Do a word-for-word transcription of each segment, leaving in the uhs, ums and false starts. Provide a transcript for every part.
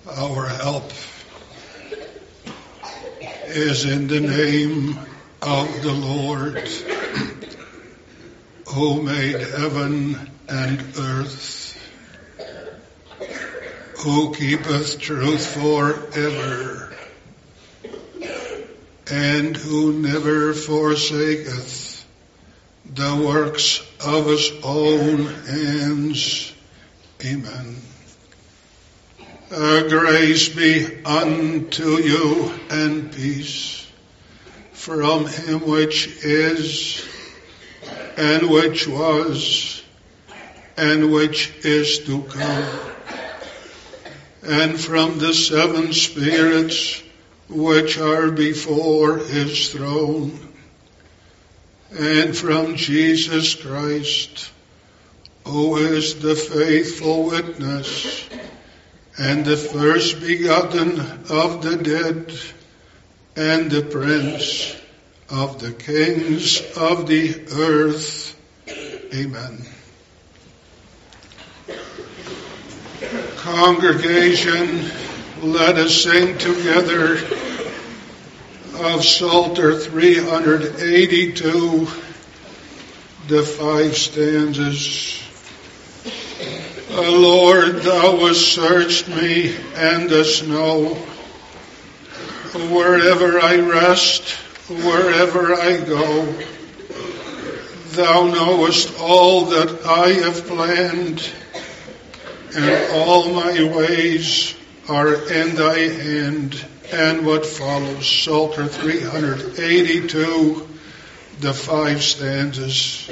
Our help is in the name of the Lord, who made heaven and earth, who keepeth truth forever, and who never forsaketh the works of his own hands. Amen. Uh, grace be unto you and peace from him which is, and which was, and which is to come, and from the seven spirits which are before his throne, and from Jesus Christ, who is the faithful witness, and the first begotten of the dead, and the prince of the kings of the earth. Amen. Congregation, let us sing together of Psalter three eighty-two, the five stanzas. O Lord, thou hast searched me and dost know wherever I rest, wherever I go. Thou knowest all that I have planned, and all my ways are in thy hand. And what follows, Psalter three eighty-two, the five stanzas.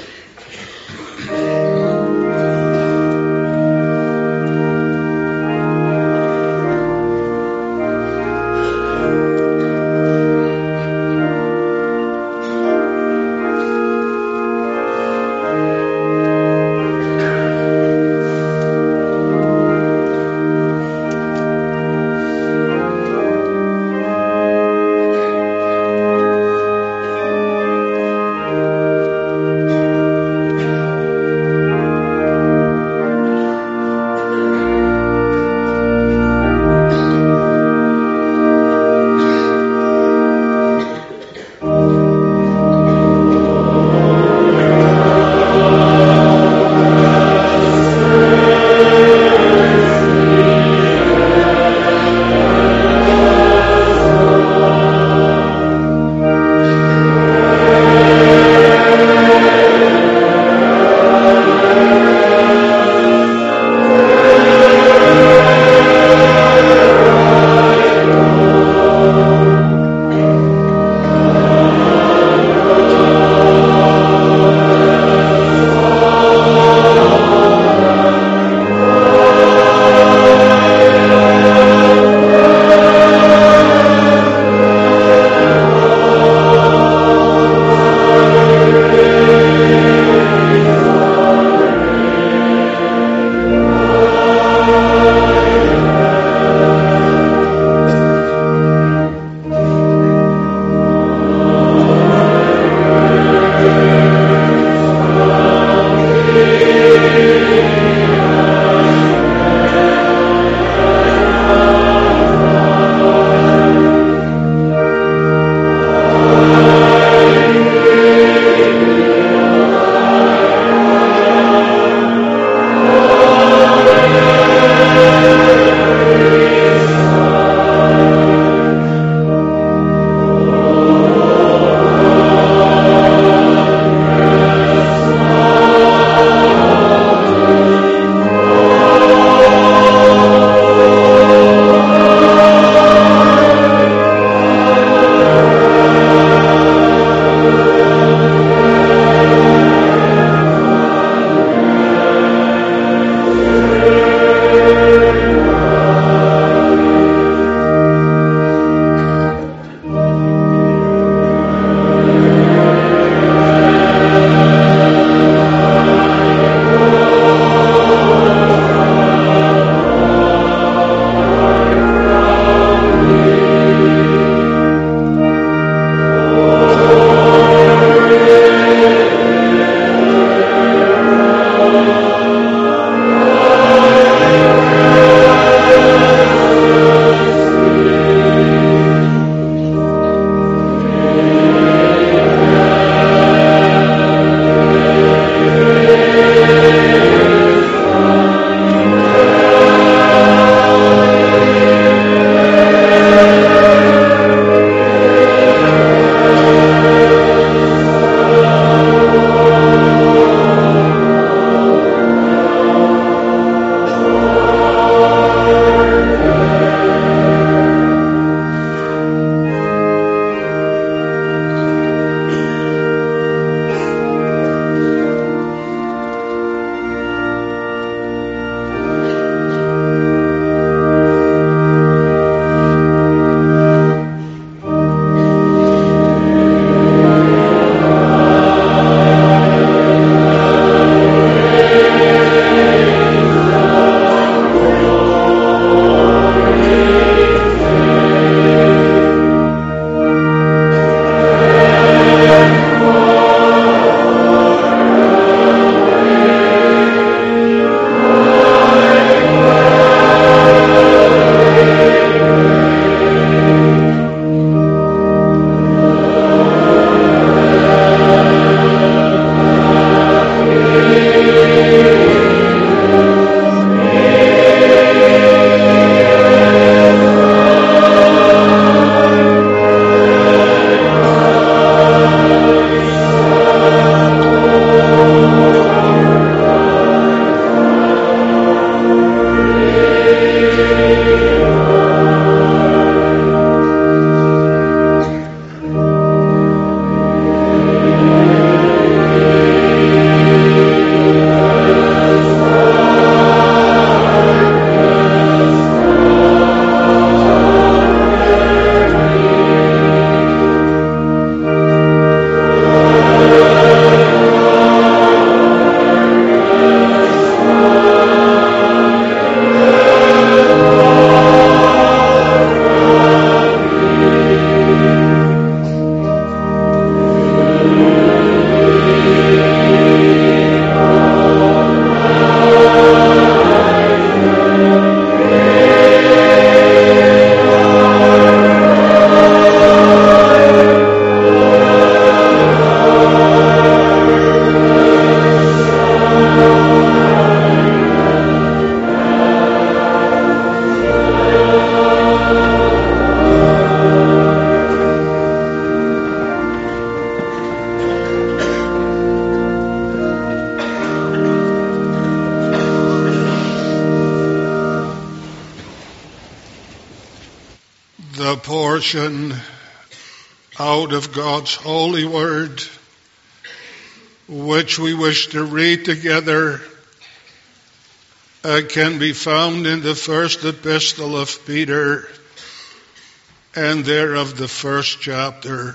a portion out of God's holy word, which we wish to read together, uh, can be found in the first epistle of Peter, and thereof the first chapter.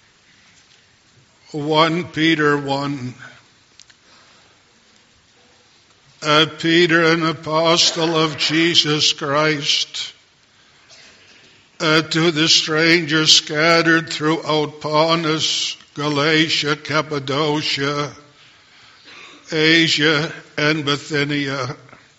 First Peter one. Uh, Peter, an apostle of Jesus Christ, uh, to the strangers scattered throughout Pontus, Galatia, Cappadocia, Asia, and Bithynia,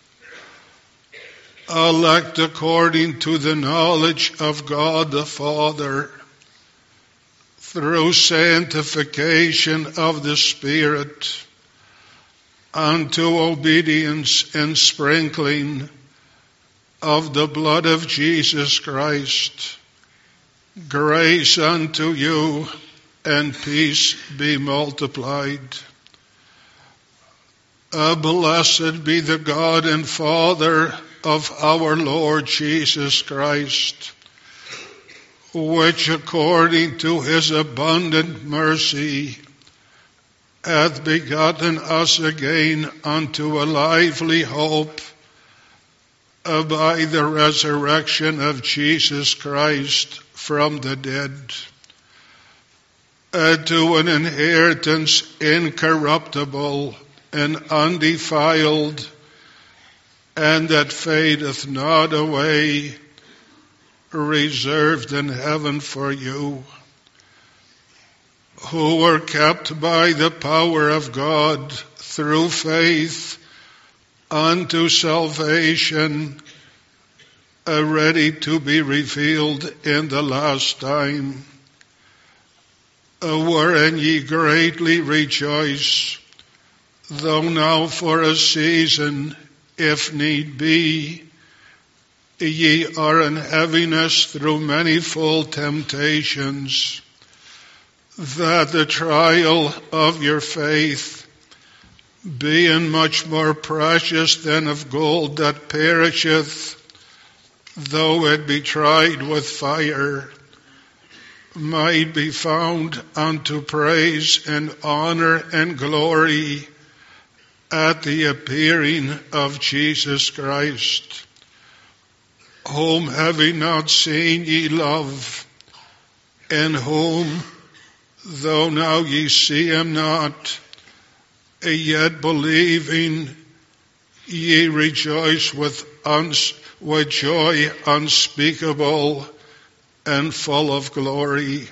elect according to the knowledge of God the Father, through sanctification of the Spirit, unto obedience and sprinkling of the blood of Jesus Christ. Grace unto you and peace be multiplied. Uh, blessed be the God and Father of our Lord Jesus Christ, which according to his abundant mercy hath begotten us again unto a lively hope uh, by the resurrection of Jesus Christ from the dead, uh, to an inheritance incorruptible and undefiled, and that fadeth not away, reserved in heaven for you, who were kept by the power of God through faith unto salvation, uh, ready to be revealed in the last time, uh, wherein ye greatly rejoice, though now for a season, if need be, ye are in heaviness through manifold temptations, that the trial of your faith, being much more precious than of gold that perisheth, though it be tried with fire, might be found unto praise and honor and glory at the appearing of Jesus Christ, whom having not seen ye love, in whom, though now ye see him not, yet believing, ye rejoice with, uns- with joy unspeakable and full of glory,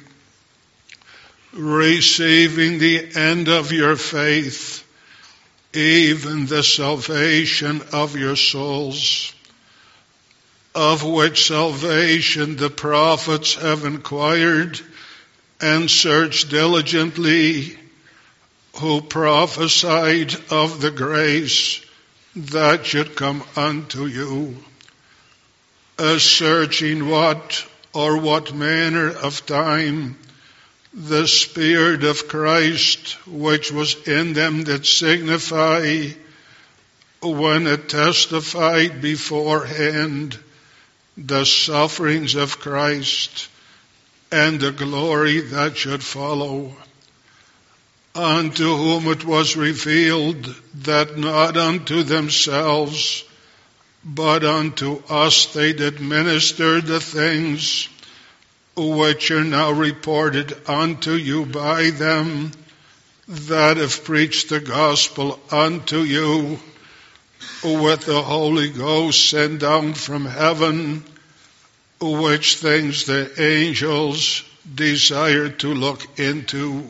receiving the end of your faith, even the salvation of your souls, of which salvation the prophets have inquired and searched diligently, who prophesied of the grace that should come unto you, as searching what or what manner of time the Spirit of Christ which was in them that signify, when it testified beforehand the sufferings of Christ and the glory that should follow, unto whom it was revealed that not unto themselves, but unto us they did minister the things which are now reported unto you by them that have preached the gospel unto you, with the Holy Ghost sent down from heaven, which things the angels desire to look into.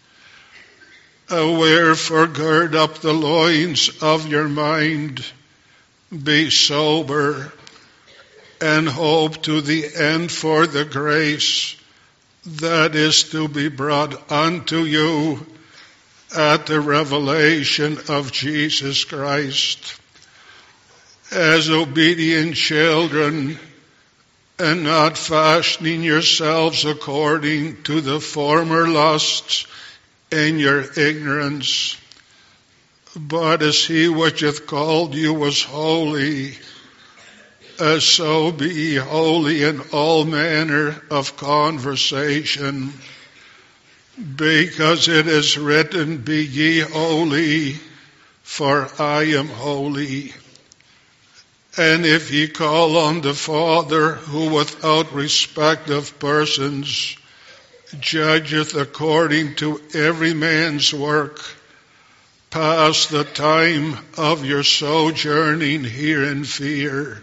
Wherefore gird up the loins of your mind, be sober, and hope to the end for the grace that is to be brought unto you at the revelation of Jesus Christ. As obedient children, and not fashioning yourselves according to the former lusts in your ignorance, but as he which hath called you was holy, Uh, so be ye holy in all manner of conversation, because it is written, Be ye holy, for I am holy. And if ye call on the Father, who without respect of persons judgeth according to every man's work, pass the time of your sojourning here in fear.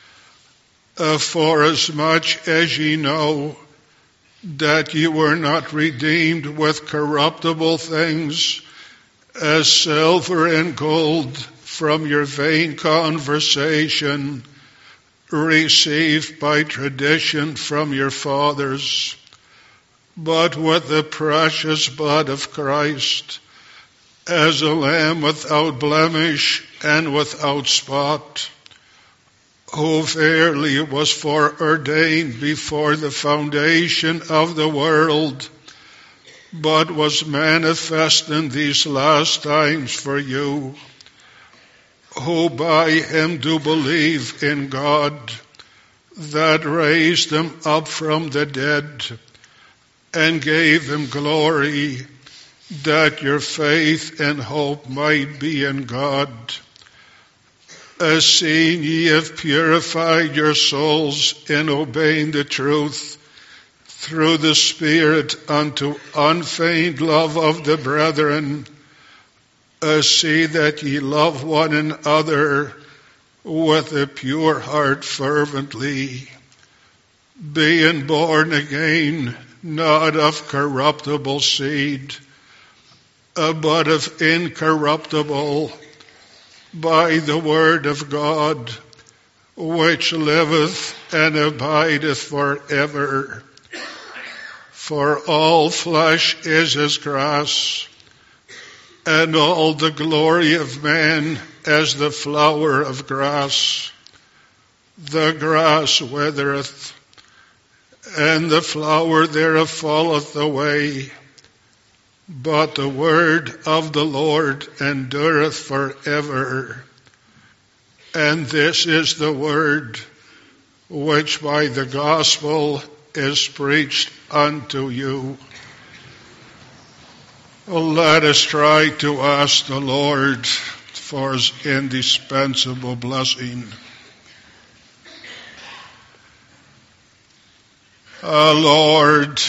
Uh, for as much as ye know that ye were not redeemed with corruptible things, as silver and gold, from your vain conversation, received by tradition from your fathers, but with the precious blood of Christ, as a lamb without blemish and without spot, who verily was foreordained before the foundation of the world, but was manifest in these last times for you, who by him do believe in God, that raised him up from the dead, and gave him glory, that your faith and hope might be in God. As seeing ye have purified your souls in obeying the truth through the Spirit unto unfeigned love of the brethren, as see that ye love one another with a pure heart fervently, being born again, not of corruptible seed, but of incorruptible, by the word of God, which liveth and abideth forever. For all flesh is as grass, and all the glory of man as the flower of grass. The grass withereth, and the flower thereof falleth away, but the word of the Lord endureth forever. And this is the word which by the gospel is preached unto you. Let us try to ask the Lord for his indispensable blessing. Uh, Lord,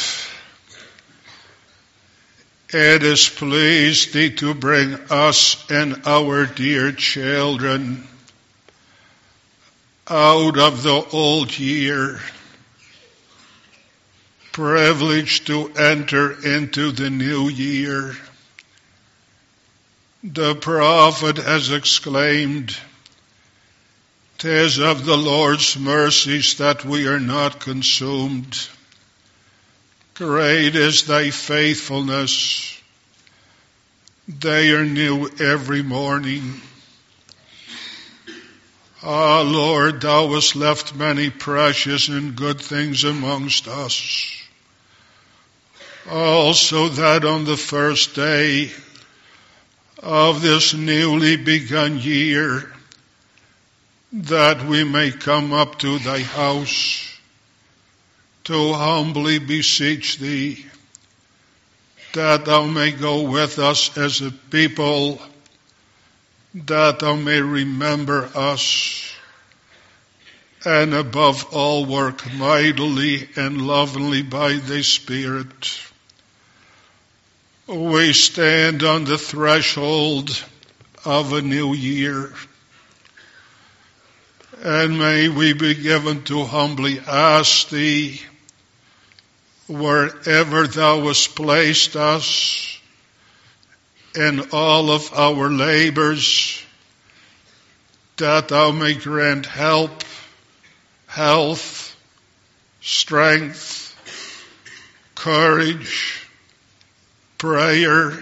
it is pleased thee to bring us and our dear children out of the old year, privileged to enter into the new year. The prophet has exclaimed, "'Tis of the Lord's mercies that we are not consumed. Great is thy faithfulness. They are new every morning. Ah, Lord, thou hast left many precious and good things amongst us. Also that on the first day of this newly begun year, that we may come up to thy house to humbly beseech thee, that thou may go with us as a people, that thou may remember us, and above all work mightily and lovingly by thy Spirit. We stand on the threshold of a new year, and may we be given to humbly ask thee, wherever thou hast placed us in all of our labors, that thou may grant help, health, strength, courage, prayer,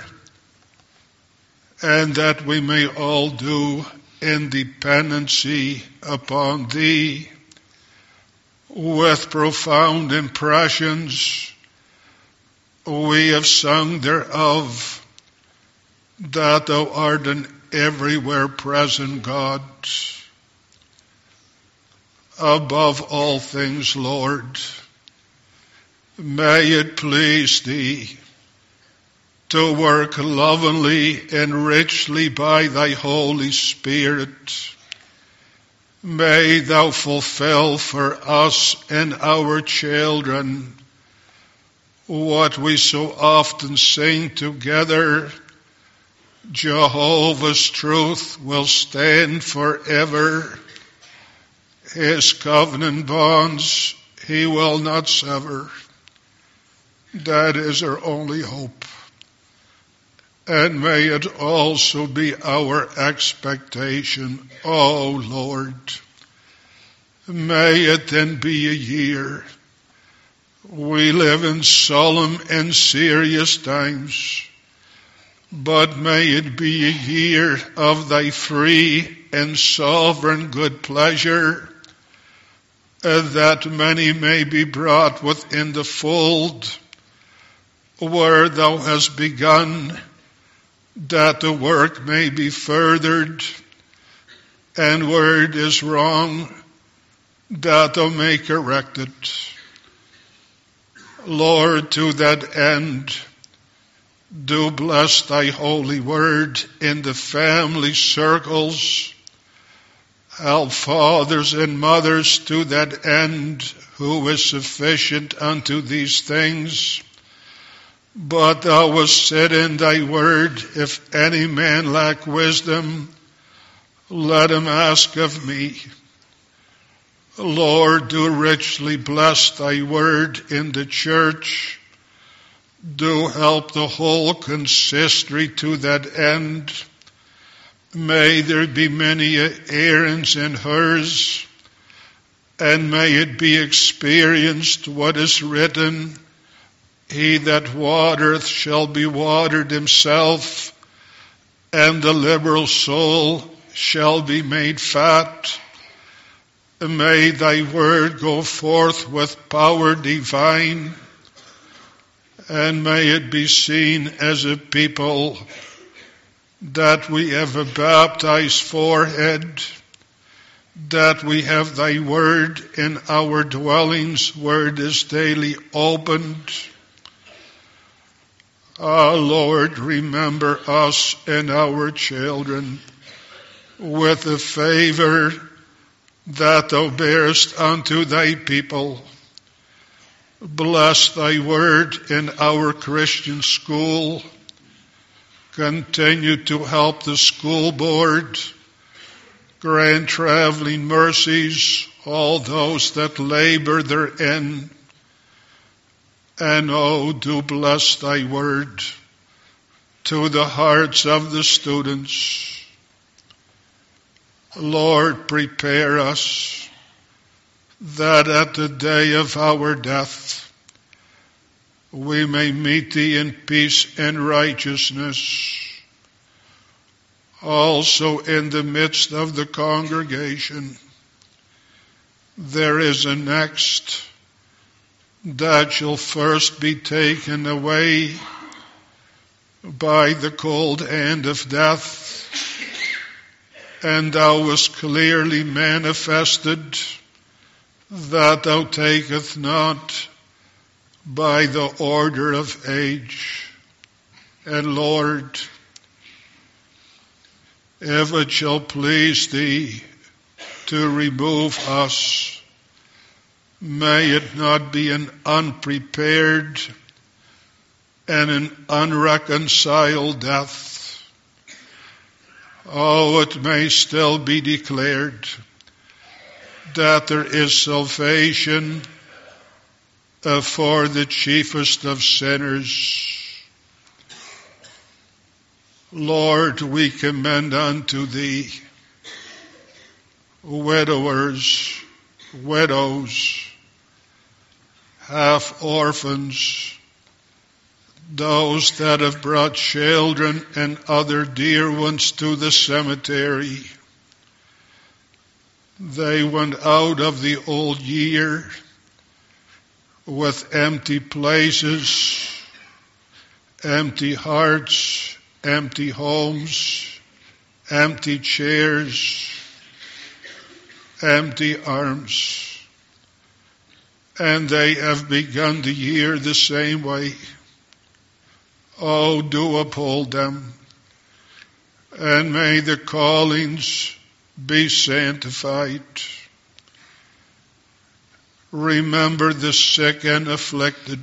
and that we may all do in dependency upon thee, with profound impressions we have sung thereof, that thou art an everywhere present God. above all things, Lord, may it please thee to work lovingly and richly by thy Holy Spirit. May thou fulfill for us and our children what we so often sing together. Jehovah's truth will stand forever. His covenant bonds he will not sever. That is our only hope. And may it also be our expectation, O Lord. May it then be a year. We live in solemn and serious times, but may it be a year of thy free and sovereign good pleasure, that many may be brought within the fold where thou hast begun, that the work may be furthered, and where it is wrong, that thou may correct it. Lord, to that end, do bless thy holy word in the family circles. Help fathers and mothers to that end, who is sufficient unto these things. But thou wast said in thy word, if any man lack wisdom, let him ask of me. Lord, do richly bless thy word in the church. Do help the whole consistory to that end. May there be many errands in hers, and may it be experienced what is written, he that watereth shall be watered himself, and the liberal soul shall be made fat. May thy word go forth with power divine, and may it be seen as a people that we have a baptized forehead, that we have thy word in our dwellings where it is daily opened. Ah, Lord, remember us and our children with the favor that thou bearest unto thy people. Bless thy word in our Christian school. Continue to help the school board. Grant traveling mercies, all those that labor therein. And oh, do bless thy word to the hearts of the students. Lord, prepare us that at the day of our death we may meet thee in peace and righteousness. Also in the midst of the congregation there is a next that shall first be taken away by the cold hand of death, and thou wast clearly manifested that thou taketh not by the order of age. And Lord, if it shall please thee to remove us, may it not be an unprepared and an unreconciled death. Oh, it may still be declared that there is salvation uh, for the chiefest of sinners. Lord, we commend unto thee widowers, widows, half orphans, those that have brought children and other dear ones to the cemetery. They went out of the old year with empty places, empty hearts, empty homes, empty chairs. empty arms, and they have begun the year the same way. Oh, do uphold them, and may the callings be sanctified. Remember the sick and afflicted,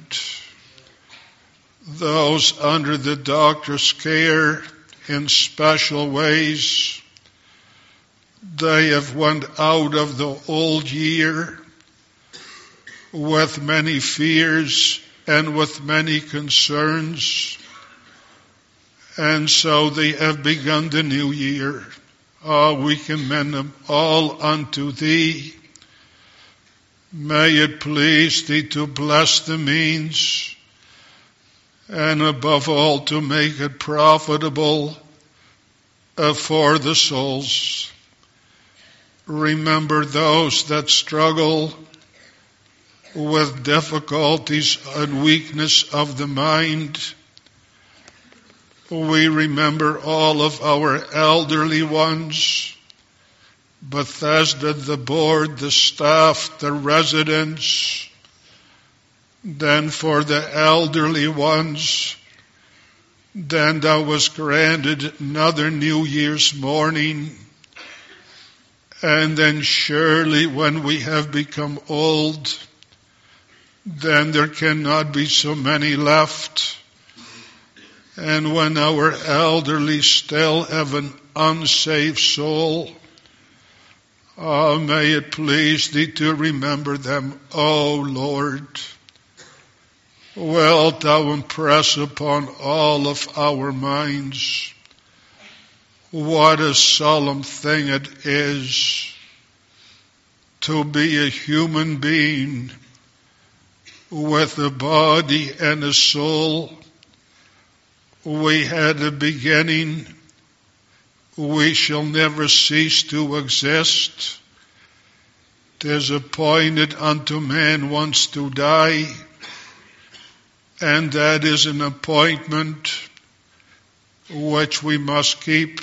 those under the doctor's care in special ways. They have went out of the old year with many fears and with many concerns, and so they have begun the new year. Oh, we commend them all unto thee. May it please thee to bless the means, and above all to make it profitable uh, for the souls. Remember those that struggle with difficulties and weakness of the mind. We remember all of our elderly ones, Bethesda, the board, the staff, the residents. Then for the elderly ones, then thou was granted another New Year's morning. And then surely when we have become old, then there cannot be so many left. And when our elderly still have an unsaved soul, oh, may it please thee to remember them, O Lord. Wilt thou impress upon all of our minds what a solemn thing it is to be a human being with a body and a soul. We had a beginning. We shall never cease to exist. 'Tis appointed unto man once to die, and that is an appointment which we must keep.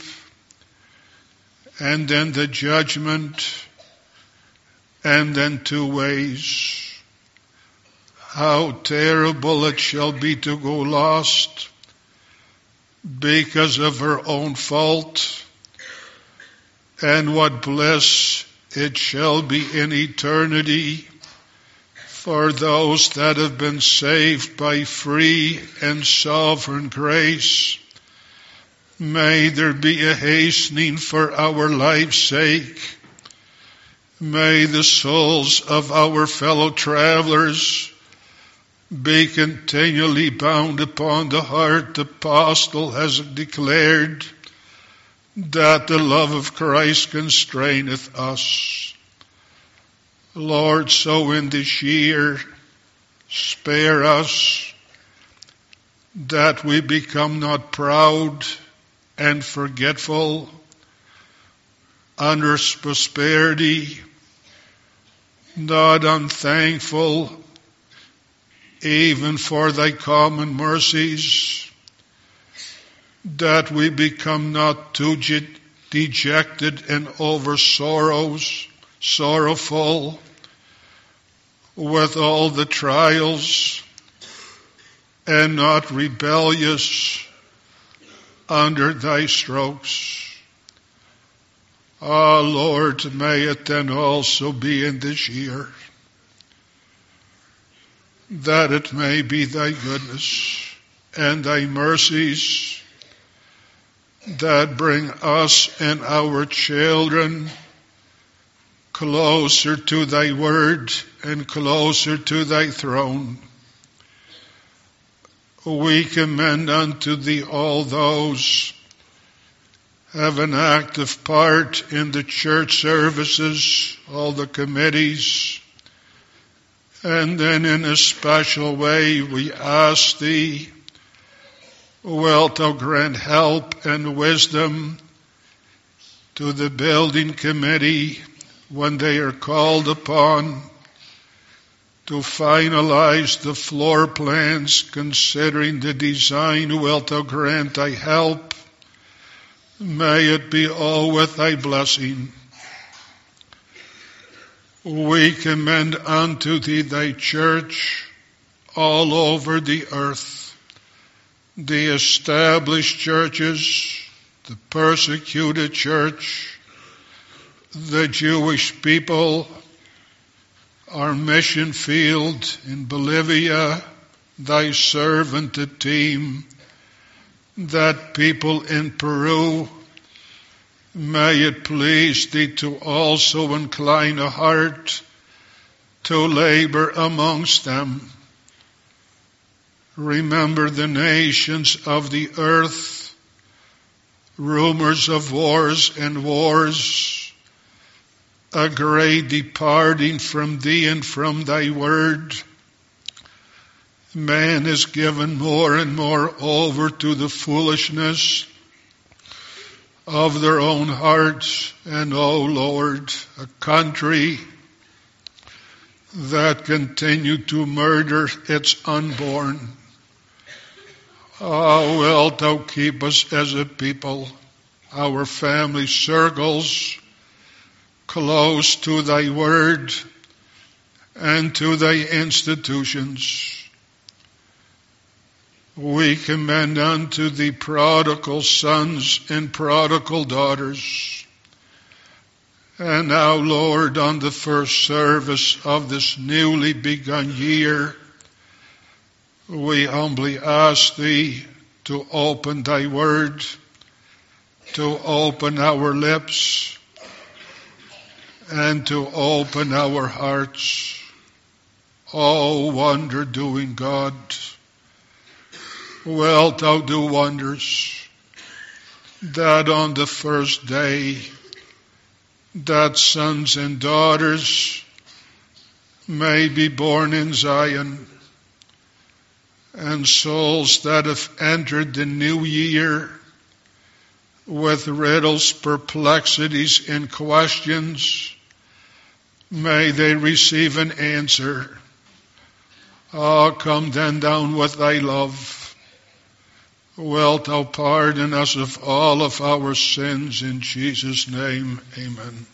And then the judgment, and then two ways. How terrible it shall be to go lost because of her own fault, and what bliss it shall be in eternity for those that have been saved by free and sovereign grace. May there be a hastening for our life's sake. May the souls of our fellow travelers be continually bound upon the heart. The apostle has declared that the love of Christ constraineth us. Lord, so in this year, spare us that we become not proud and forgetful under prosperity, not unthankful even for thy common mercies, that we become not too dejected and over sorrows, sorrowful with all the trials, and not rebellious under thy strokes. Ah, Lord, may it then also be in this year, that it may be thy goodness and thy mercies that bring us and our children closer to thy word and closer to thy throne. We commend unto thee all those have an active part in the church services, all the committees, and then in a special way we ask thee, wilt thou grant help and wisdom to the building committee when they are called upon to finalize the floor plans considering the design. Wilt thou grant thy help? May it be all with thy blessing. We commend unto thee thy church all over the earth, the established churches, the persecuted church, the Jewish people, our mission field in Bolivia, thy servant, the team, that people in Peru. May it please thee to also incline a heart to labor amongst them. Remember the nations of the earth, rumors of wars and wars, a great departing from thee and from thy word. Man is given more and more over to the foolishness of their own hearts, and, O Lord, a country that continue to murder its unborn. How wilt thou keep us as a people, our family circles, close to thy word and to thy institutions. We commend unto thee prodigal sons and prodigal daughters. And now, Lord, on the first service of this newly begun year, we humbly ask thee to open thy word, to open our lips, and to open our hearts. O wonder-doing God, wilt thou do wonders, that on the first day, that sons and daughters may be born in Zion, and souls that have entered the new year with riddles, perplexities, and questions, may they receive an answer. Ah, come then down with thy love. Wilt thou pardon us of all of our sins, in Jesus' name, amen.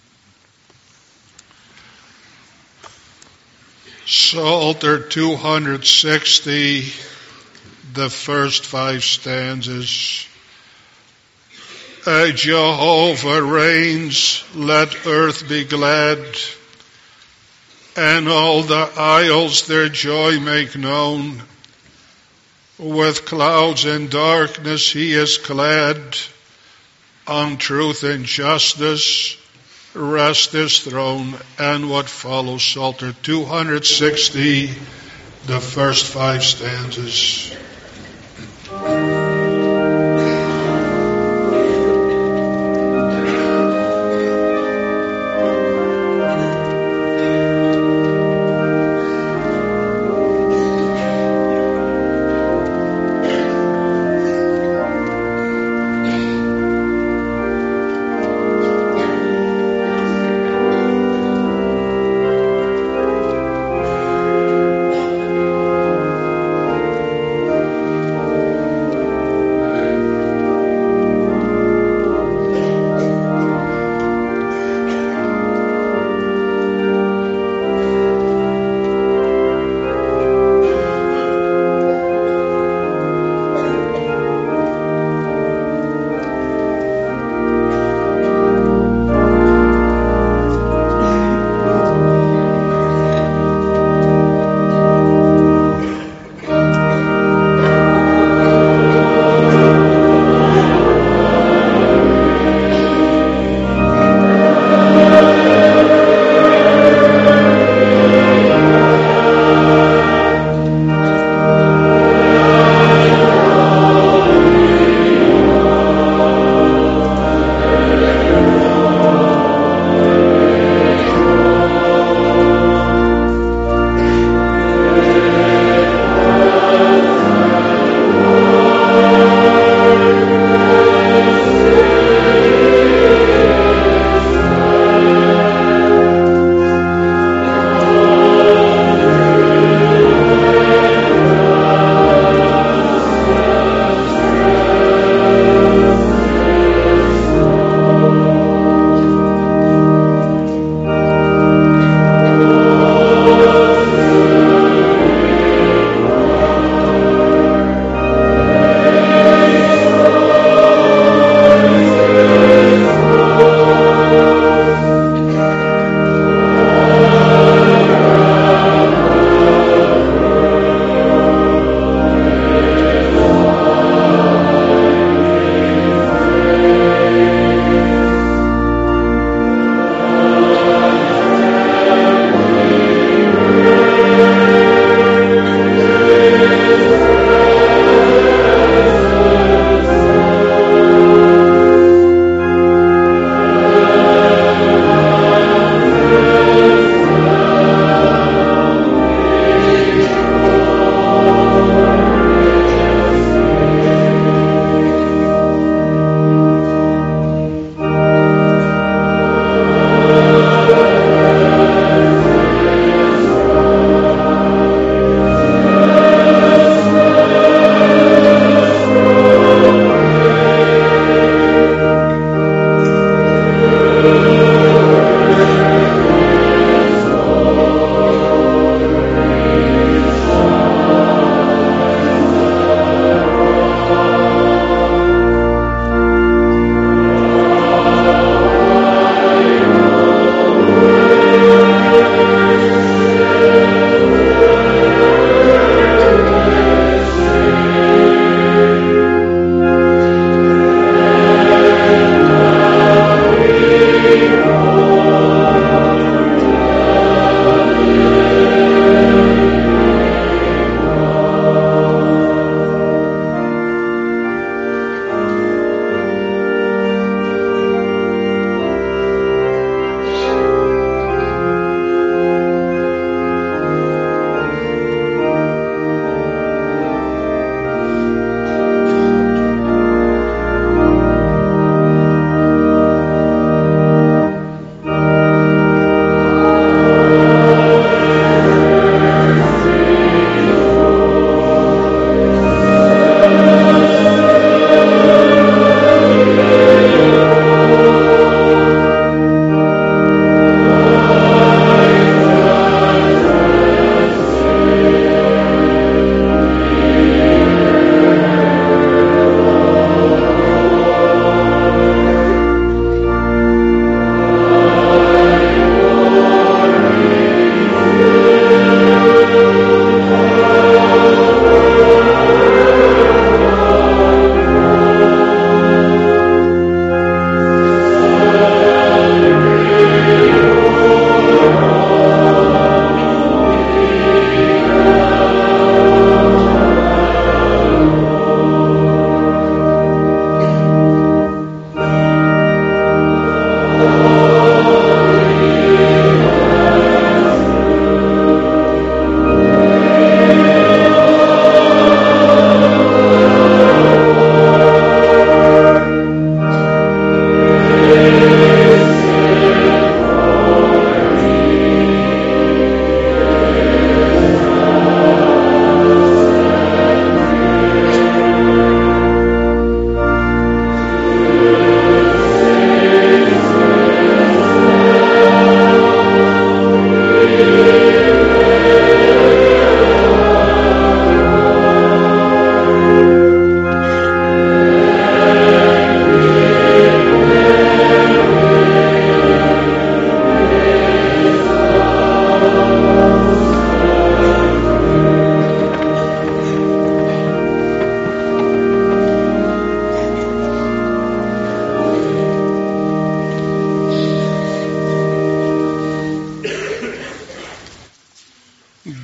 Psalter two hundred sixty, the first five stanzas. As Jehovah reigns, let earth be glad, and all the isles their joy make known. With clouds and darkness he is clad, on truth and justice rest his throne. And what follows, Psalter two hundred sixty, the first five stanzas.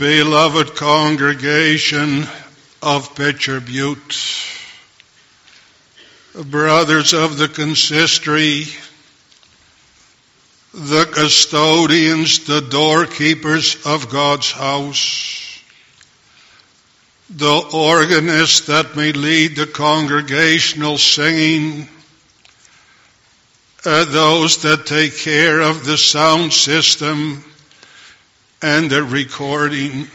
Beloved congregation of Pitcher Butte, brothers of the consistory, the custodians, the doorkeepers of God's house, the organists that may lead the congregational singing, uh, those that take care of the sound system and the recording,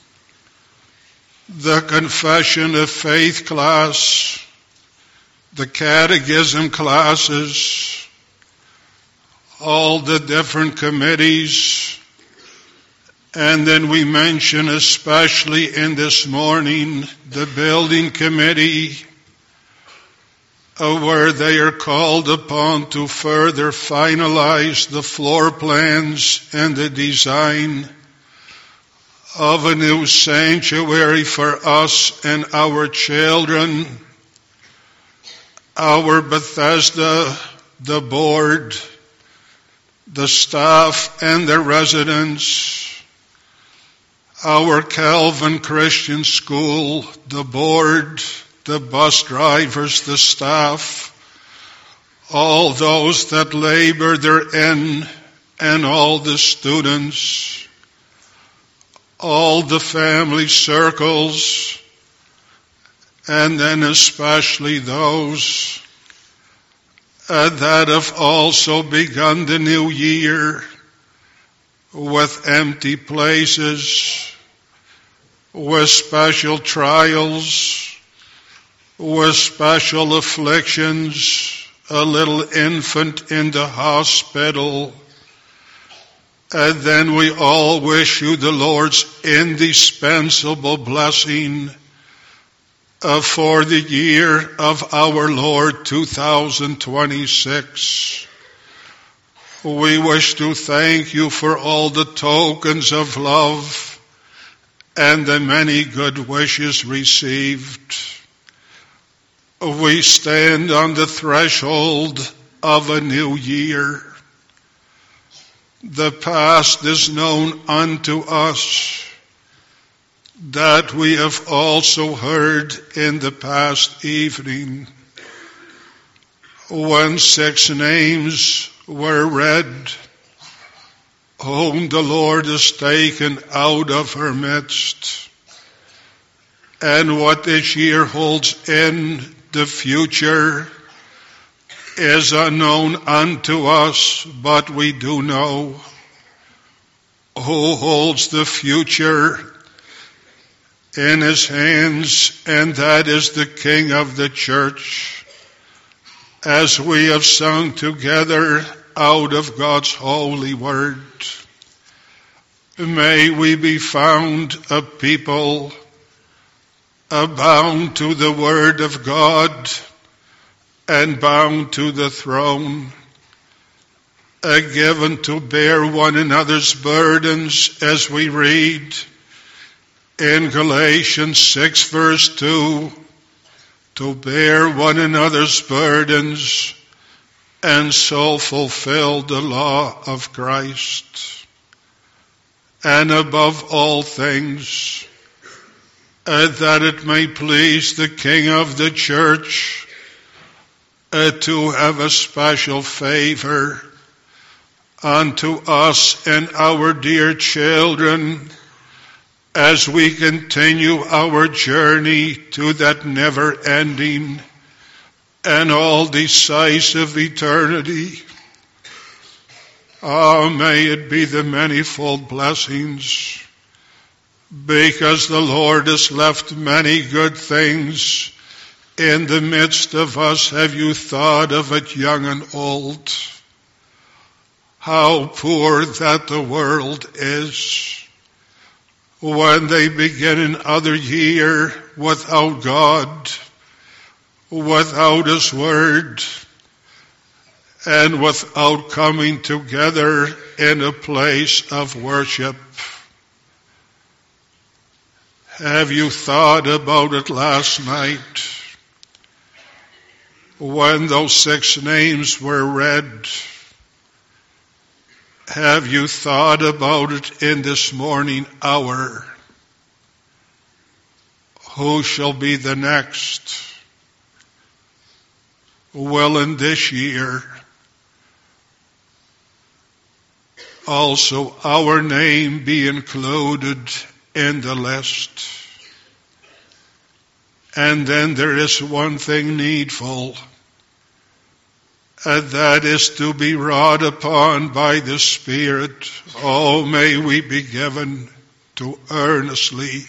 the confession of faith class, the catechism classes, all the different committees, and then we mention especially in this morning the building committee, uh, where they are called upon to further finalize the floor plans and the design of a new sanctuary for us and our children, our Bethesda, the board, the staff and the residents, our Calvin Christian School, the board, the bus drivers, the staff, all those that labor therein, and all the students, all the family circles, and then especially those uh, that have also begun the new year with empty places, with special trials, with special afflictions, a little infant in the hospital. And then we all wish you the Lord's indispensable blessing uh, for the year of our Lord two thousand twenty-six. We wish to thank you for all the tokens of love and the many good wishes received. We stand on the threshold of a new year. The past is known unto us, that we have also heard in the past evening, when six names were read, whom the Lord has taken out of our midst, and what this year holds in the future is unknown unto us, but we do know who holds the future in his hands, and that is the King of the church, as we have sung together out of God's holy word. May we be found a people bound to the word of God and bound to the throne, uh, given to bear one another's burdens, as we read in Galatians six verse two, to bear one another's burdens and so fulfill the law of Christ. And above all things, uh, that it may please the King of the church Uh, to have a special favor unto us and our dear children as we continue our journey to that never-ending and all-decisive eternity. Oh, may it be the manifold blessings, because the Lord has left many good things in the midst of us. Have you thought of it, young and old? How poor that the world is when they begin another year without God, without His Word, and without coming together in a place of worship. Have you thought about it last night when those six names were read? Have you thought about it in this morning hour who shall be the next? Well, in this year, also our name be included in the list. And then there is one thing needful, and that is to be wrought upon by the Spirit. Oh, may we be given to earnestly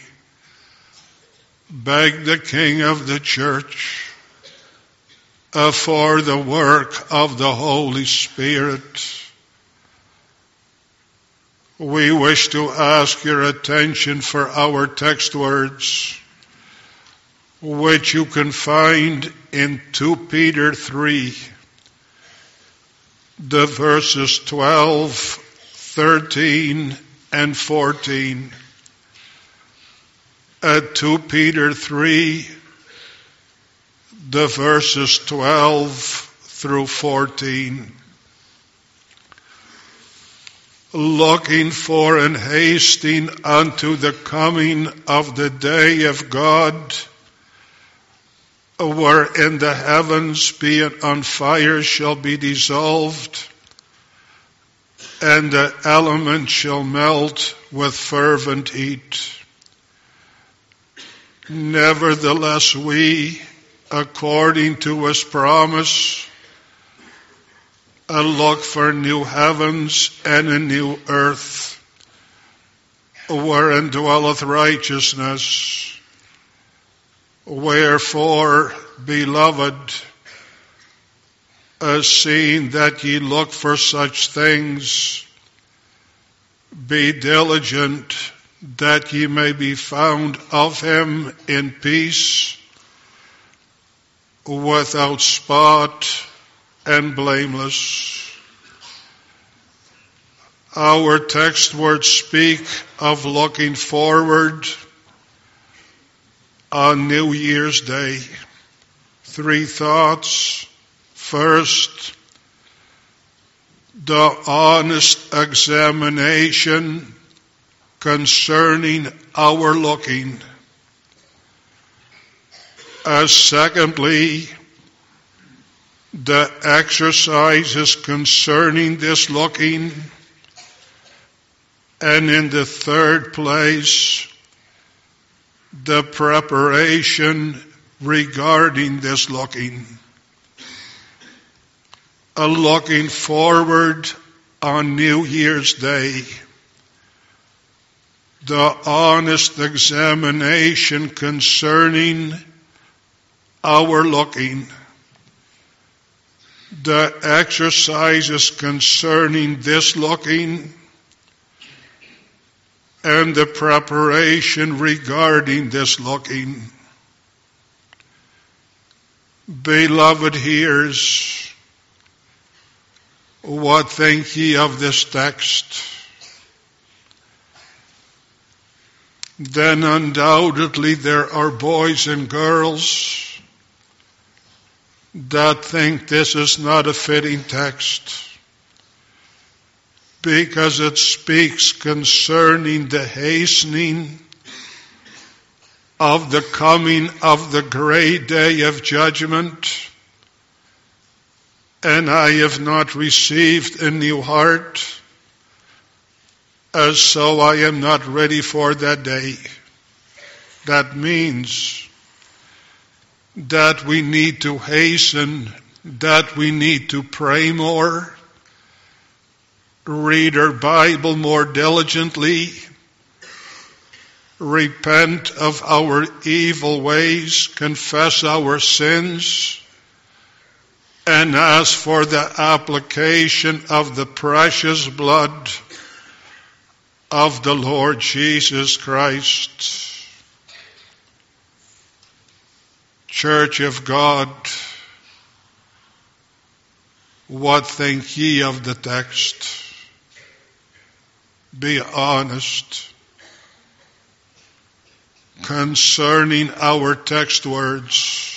beg the King of the Church uh, for the work of the Holy Spirit. We wish to ask your attention for our text words, which you can find in Second Peter three, the verses twelve, thirteen, and fourteen. At Second Peter three, the verses twelve through fourteen. Looking for and hasting unto the coming of the day of God, wherein the heavens being on fire shall be dissolved, and the elements shall melt with fervent heat. Nevertheless we, according to his promise, look for new heavens and a new earth, wherein dwelleth righteousness. Wherefore, beloved, as seeing that ye look for such things, be diligent that ye may be found of him in peace, without spot and blameless. Our text words speak of looking forward on New Year's Day. Three thoughts. First, the honest examination concerning our looking. As secondly, the exercises concerning this looking. And in the third place, the preparation regarding this looking. A looking forward on New Year's Day. The honest examination concerning our looking. The exercises concerning this looking, and the preparation regarding this looking. Beloved hearers, what think ye of this text? Then undoubtedly there are boys and girls that think this is not a fitting text, because it speaks concerning the hastening of the coming of the great day of judgment, and I have not received a new heart, as so I am not ready for that day. That means that we need to hasten, that we need to pray more, read our Bible more diligently, repent of our evil ways, confess our sins, and ask for the application of the precious blood of the Lord Jesus Christ. Church of God, what think ye of the text? Be honest concerning our text words.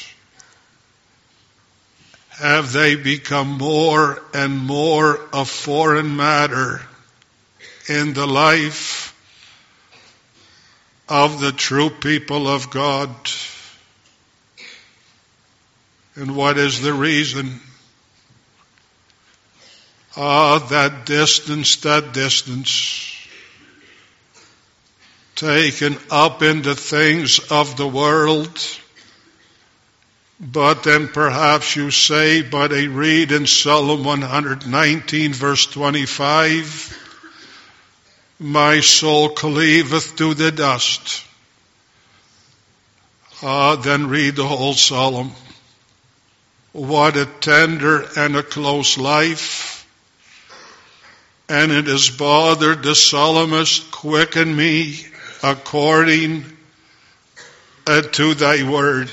Have they become more and more a foreign matter in the life of the true people of God. And what is the reason? Ah, that distance, that distance. Taken up in the things of the world. But then perhaps you say, but I read in Psalm one nineteen verse twenty-five, my soul cleaveth to the dust. Ah, then read the whole psalm. What a tender and a close life. And it has bothered the psalmist, quicken me according uh, to thy word.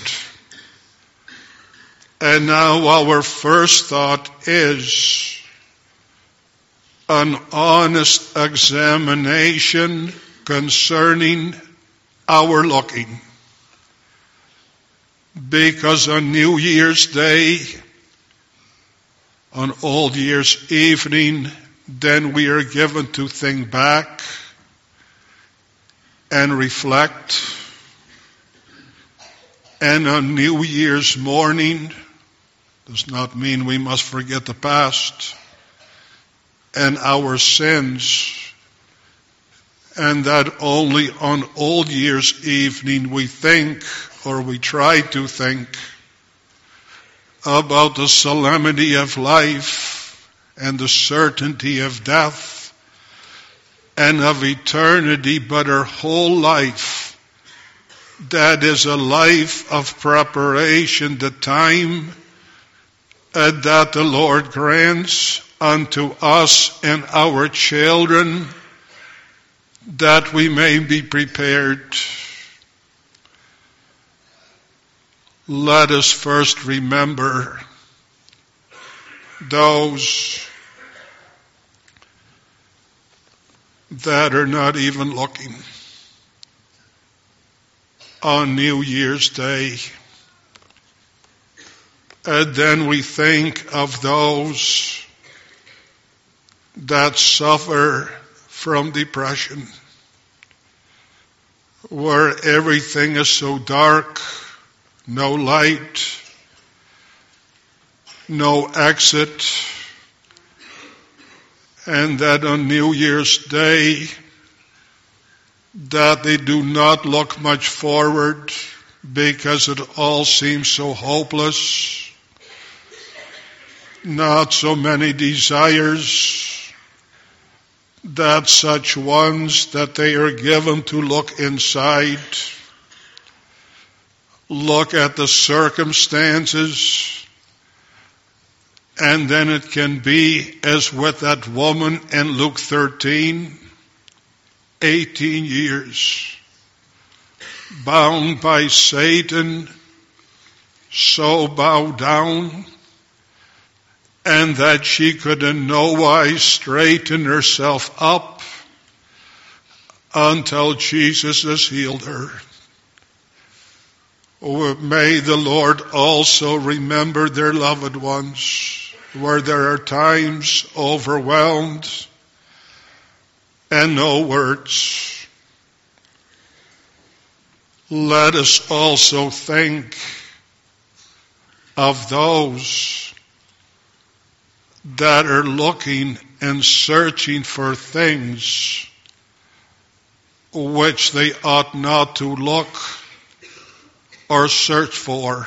And now our first thought is an honest examination concerning our looking. Because on New Year's Day, on Old Year's evening, then we are given to think back and reflect. And on New Year's morning, does not mean we must forget the past and our sins, and that only on Old Year's evening we think, or we try to think, about the solemnity of life and the certainty of death and of eternity, but our whole life, that is a life of preparation, the time and that the Lord grants unto us and our children, that we may be prepared. Let us first remember those that are not even looking on New Year's Day. And then we think of those that suffer from depression, where everything is so dark, no light, no exit, and that on New Year's Day, that they do not look much forward because it all seems so hopeless. Not so many desires, that such ones that they are given to look inside, look at the circumstances, and then it can be as with that woman in Luke thirteen, eighteen years, bound by Satan, so bowed down, and that she could in no wise straighten herself up until Jesus has healed her. Oh, may the Lord also remember their loved ones, where there are times overwhelmed and no words. Let us also think of those that are looking and searching for things which they ought not to look or search for.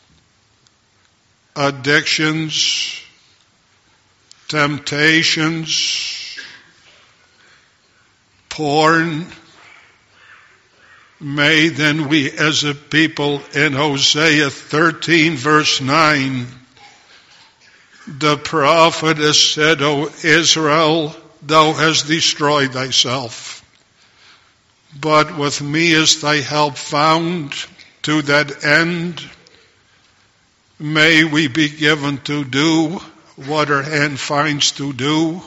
Addictions, temptations, porn. May then we as a people in Hosea thirteen verse nine, the prophet has said, O Israel, thou hast destroyed thyself, but with me is thy help found. To that end, may we be given to do what our hand finds to do.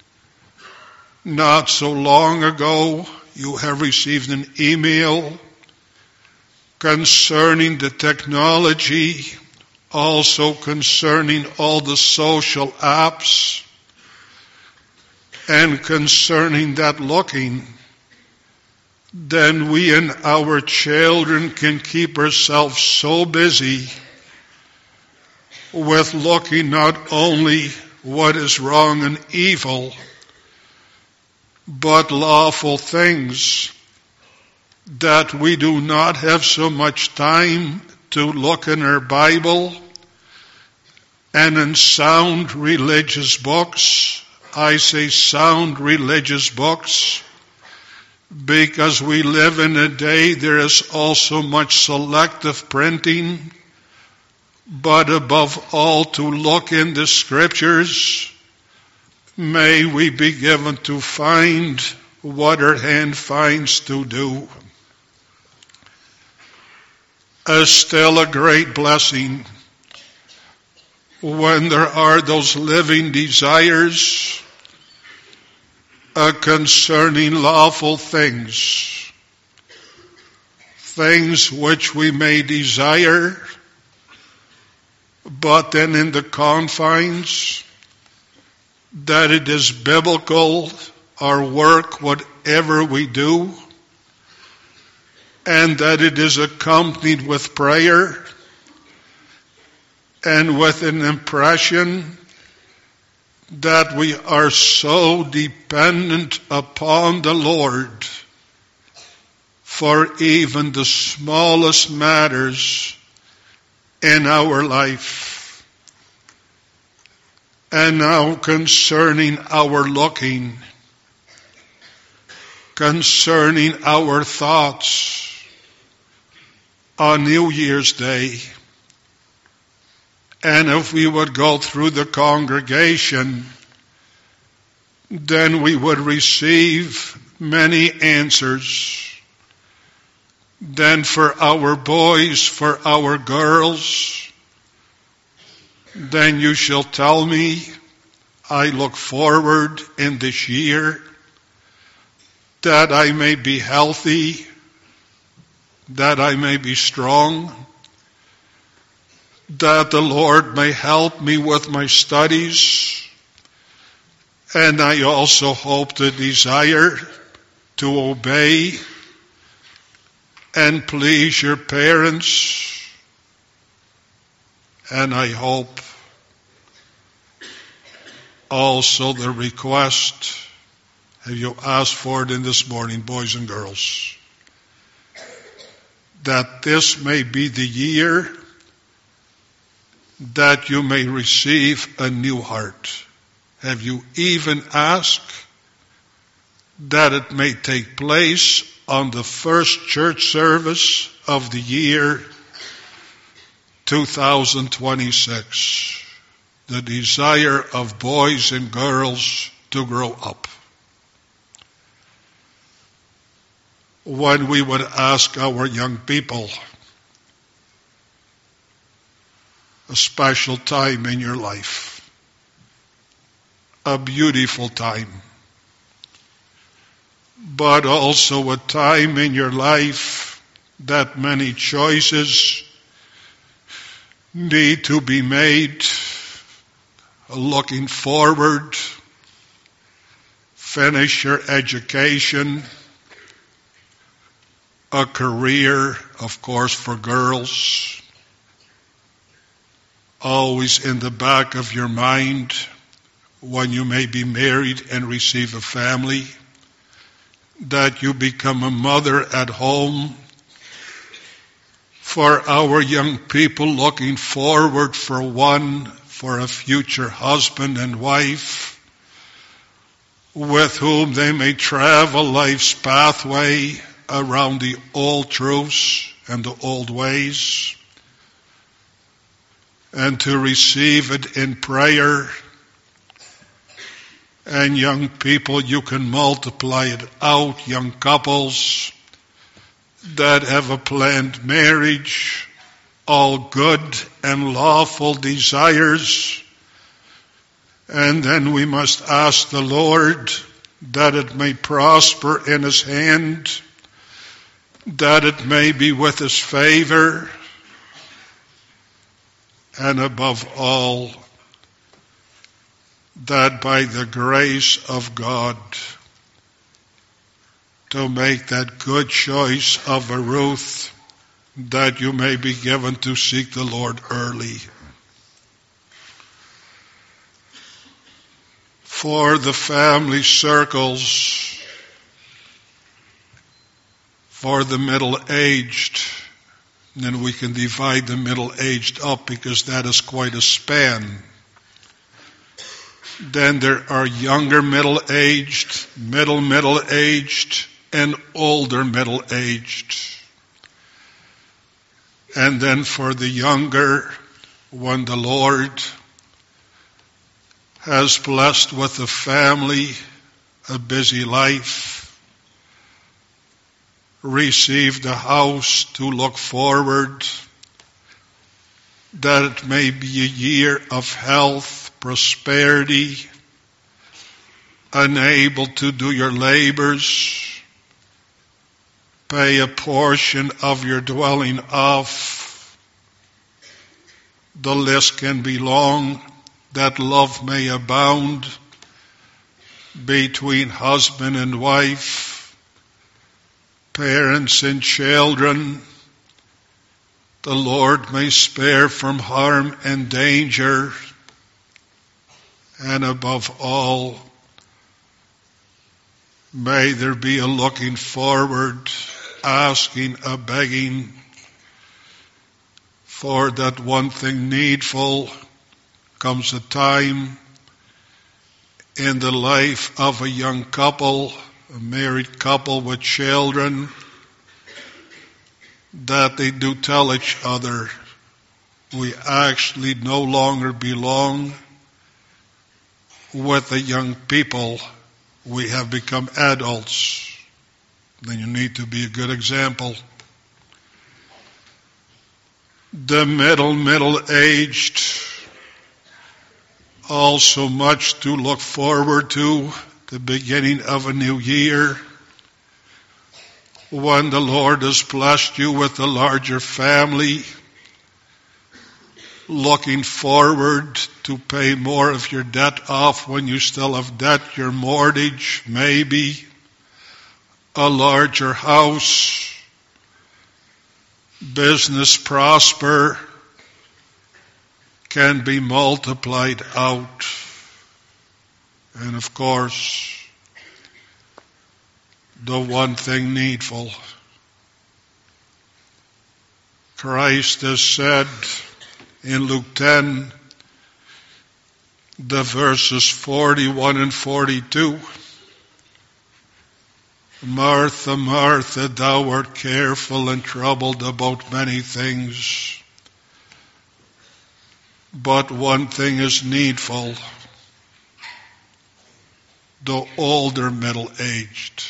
Not so long ago, you have received an email concerning the technology, also concerning all the social apps, and concerning that looking, then we and our children can keep ourselves so busy with looking not only what is wrong and evil, but lawful things, that we do not have so much time to look in our Bible and in sound religious books. I say sound religious books because we live in a day there is also much selective printing, but above all to look in the Scriptures. May we be given to find what our hand finds to do. Is still a great blessing when there are those living desires uh, concerning lawful things, things which we may desire, but then in the confines that it is biblical, our work, whatever we do, and that it is accompanied with prayer and with an impression that we are so dependent upon the Lord for even the smallest matters in our life. And now concerning our looking, concerning our thoughts on New Year's Day, and if we would go through the congregation, then we would receive many answers. Then for our boys, for our girls, then you shall tell me, I look forward in this year that I may be healthy, that I may be strong, that the Lord may help me with my studies, and I also hope to desire to obey and please your parents, and I hope also the request, have you asked for it in this morning, boys and girls, that this may be the year that you may receive a new heart. Have you even asked that it may take place on the first church service of the year two thousand twenty-six? The desire of boys and girls to grow up. When we would ask our young people, a special time in your life, a beautiful time, but also a time in your life that many choices need to be made, looking forward, finish your education, a career, of course, for girls, always in the back of your mind when you may be married and receive a family, that you become a mother at home. For our young people looking forward for one, for a future husband and wife, with whom they may travel life's pathway around the old truths and the old ways, and to receive it in prayer. And young people, you can multiply it out, young couples that have a planned marriage, all good and lawful desires. And then we must ask the Lord that it may prosper in His hand, that it may be with His favor, and above all, that by the grace of God, to make that good choice of a Ruth, that you may be given to seek the Lord early. For the family circles, for the middle-aged, then we can divide the middle-aged up because that is quite a span. Then there are younger middle-aged, middle middle-aged, and older middle-aged. And then for the younger, when the Lord has blessed with a family, a busy life, received a house to look forward, that it may be a year of health, prosperity, unable to do your labors, pay a portion of your dwelling off. The list can be long, that love may abound between husband and wife, parents and children. The Lord may spare from harm and danger, and above all, may there be a looking forward, asking, a begging for that one thing needful. Comes a time in the life of a young couple, a married couple with children, that they do tell each other, we actually no longer belong with the young people. We have become adults. Then you need to be a good example. The middle, middle-aged, also much to look forward to, the beginning of a new year, when the Lord has blessed you with a larger family, looking forward to pay more of your debt off when you still have debt, your mortgage, maybe a larger house, business prosper, can be multiplied out. And of course, the one thing needful. Christ has said in Luke ten, the verses forty-one and forty-two, Martha, Martha, thou art careful and troubled about many things, but one thing is needful. The older middle-aged,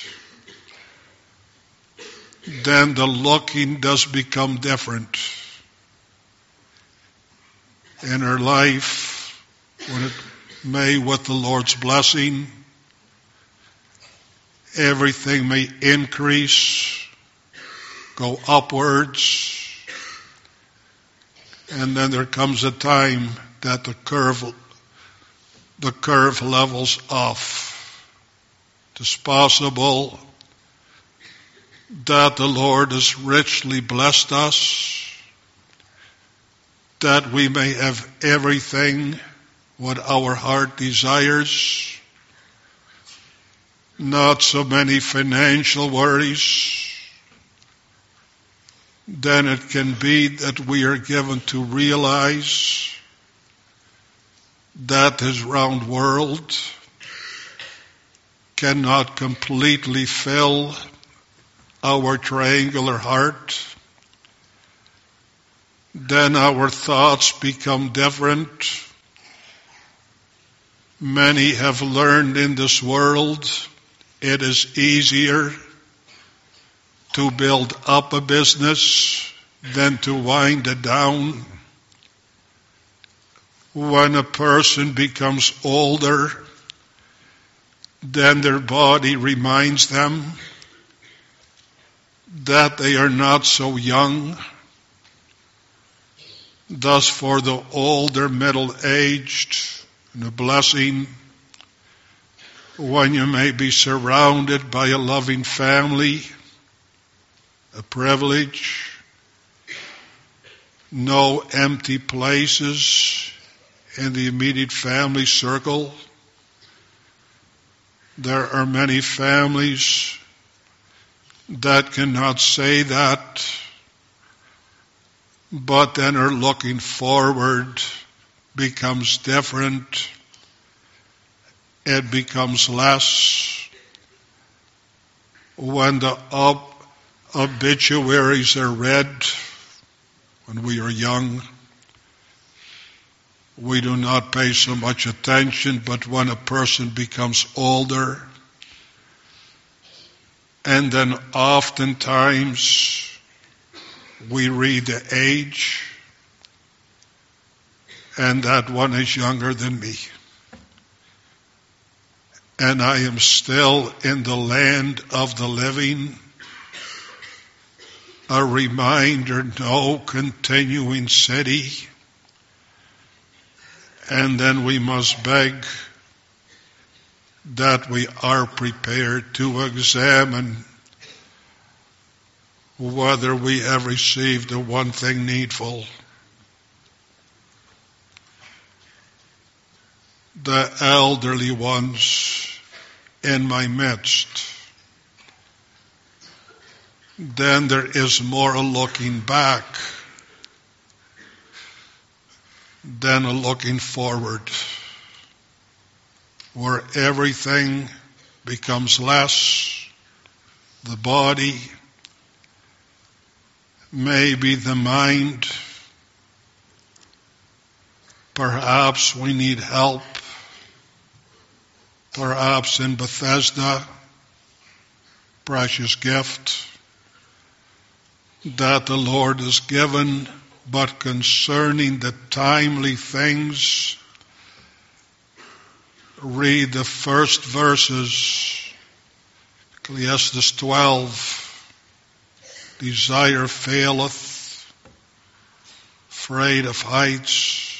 then the looking does become different. In her life, when it may, with the Lord's blessing, everything may increase, go upwards, and then there comes a time that the curve, the curve levels off. It is possible that the Lord has richly blessed us, that we may have everything what our heart desires, not so many financial worries. Then it can be that we are given to realize that this round world cannot completely fill our triangular heart. Then our thoughts become different. Many have learned in this world it is easier to build up a business than to wind it down. When a person becomes older, then their body reminds them that they are not so young. Thus, for the older middle-aged, the blessing when you may be surrounded by a loving family, a privilege, no empty places in the immediate family circle. There are many families that cannot say that, but then are looking forward, becomes different, it becomes less. When the ob- obituaries are read, when we are young, we do not pay so much attention, but when a person becomes older, and then oftentimes we read the age, and that one is younger than me. And I am still in the land of the living. A reminder, no continuing city. And then we must beg that we are prepared to examine whether we have received the one thing needful. The elderly ones in my midst. Then there is more a looking back than a looking forward, where everything becomes less, the body, maybe the mind. Perhaps we need help. Perhaps in Bethesda, precious gift that the Lord has given, but concerning the timely things, read the first verses, Ecclesiastes twelve. Desire faileth, afraid of heights,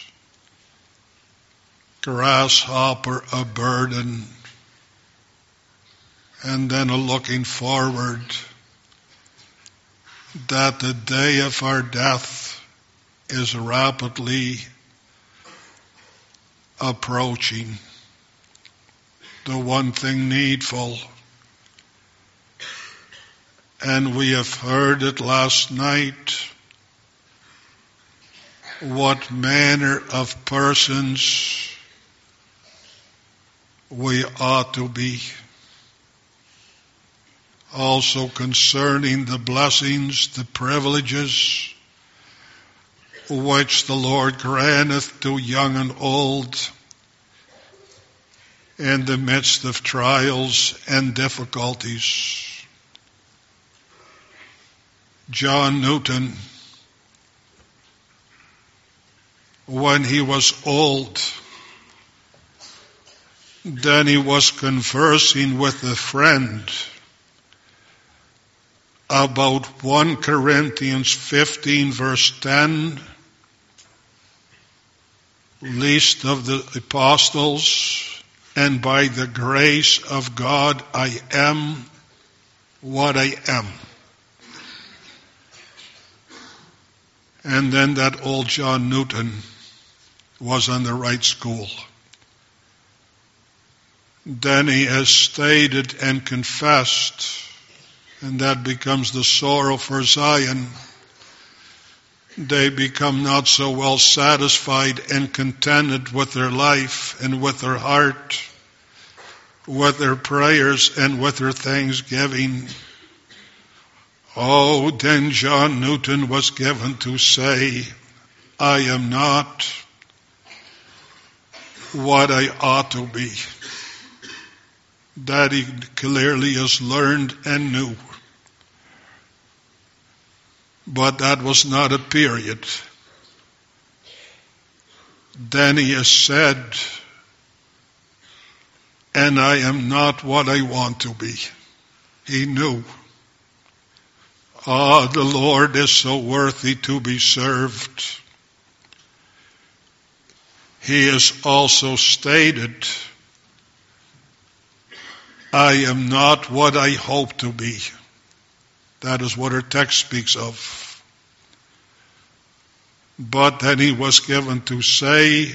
grasshopper a burden, and then a looking forward that the day of our death is rapidly approaching. The one thing needful. And we have heard it last night, what manner of persons we ought to be. Also concerning the blessings, the privileges, which the Lord granteth to young and old in the midst of trials and difficulties. John Newton, when he was old, then he was conversing with a friend about First Corinthians fifteen verse ten, least of the apostles, and by the grace of God I am what I am. And then that old John Newton was on the right school. Then he has stated and confessed, and that becomes the sorrow for Zion. They become not so well satisfied and contented with their life and with their heart, with their prayers and with their thanksgiving. Oh, then John Newton was given to say, I am not what I ought to be. That he clearly has learned and knew. But that was not a period. Then he has said, and I am not what I want to be. He knew. Ah, the Lord is so worthy to be served. He has also stated I am not what I hope to be. That is what our text speaks of. But then he was given to say,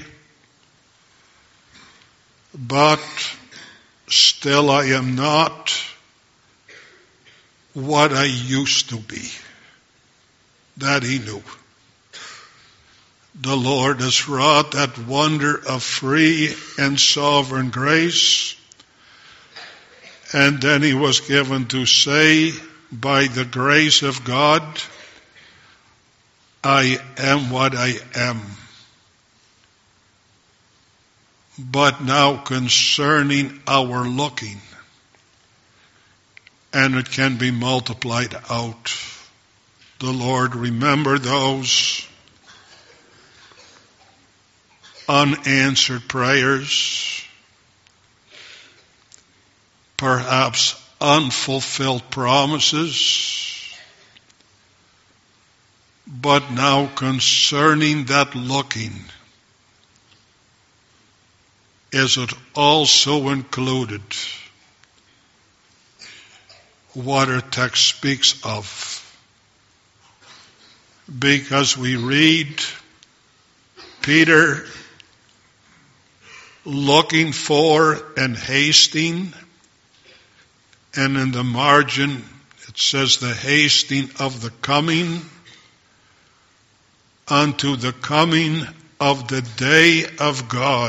but still I am not what I used to be. That he knew. The Lord has wrought that wonder of free and sovereign grace. And then he was given to say, by the grace of God, I am what I am. But now concerning our looking, and it can be multiplied out. The Lord remember those unanswered prayers, perhaps unfulfilled promises, but now concerning that looking, is it also included what our text speaks of? Because we read Peter looking for and hasting, and in the margin it says the hasting of the coming unto the coming of the day of God,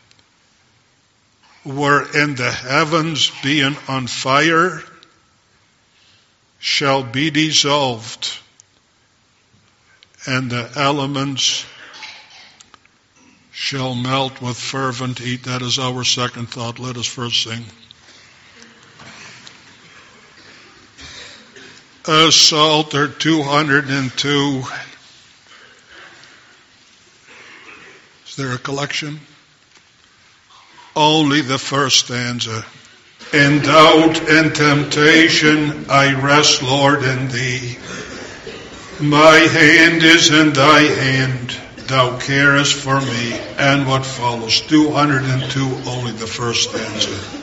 wherein the heavens being on fire shall be dissolved, and the elements shall melt with fervent heat. That is our second thought. Let us first sing. Uh, Psalter two hundred two. Is there a collection? Only the first stanza. In doubt and temptation I rest, Lord, in Thee. My hand is in Thy hand. Thou carest for me. And what follows? two hundred two, only the first stanza.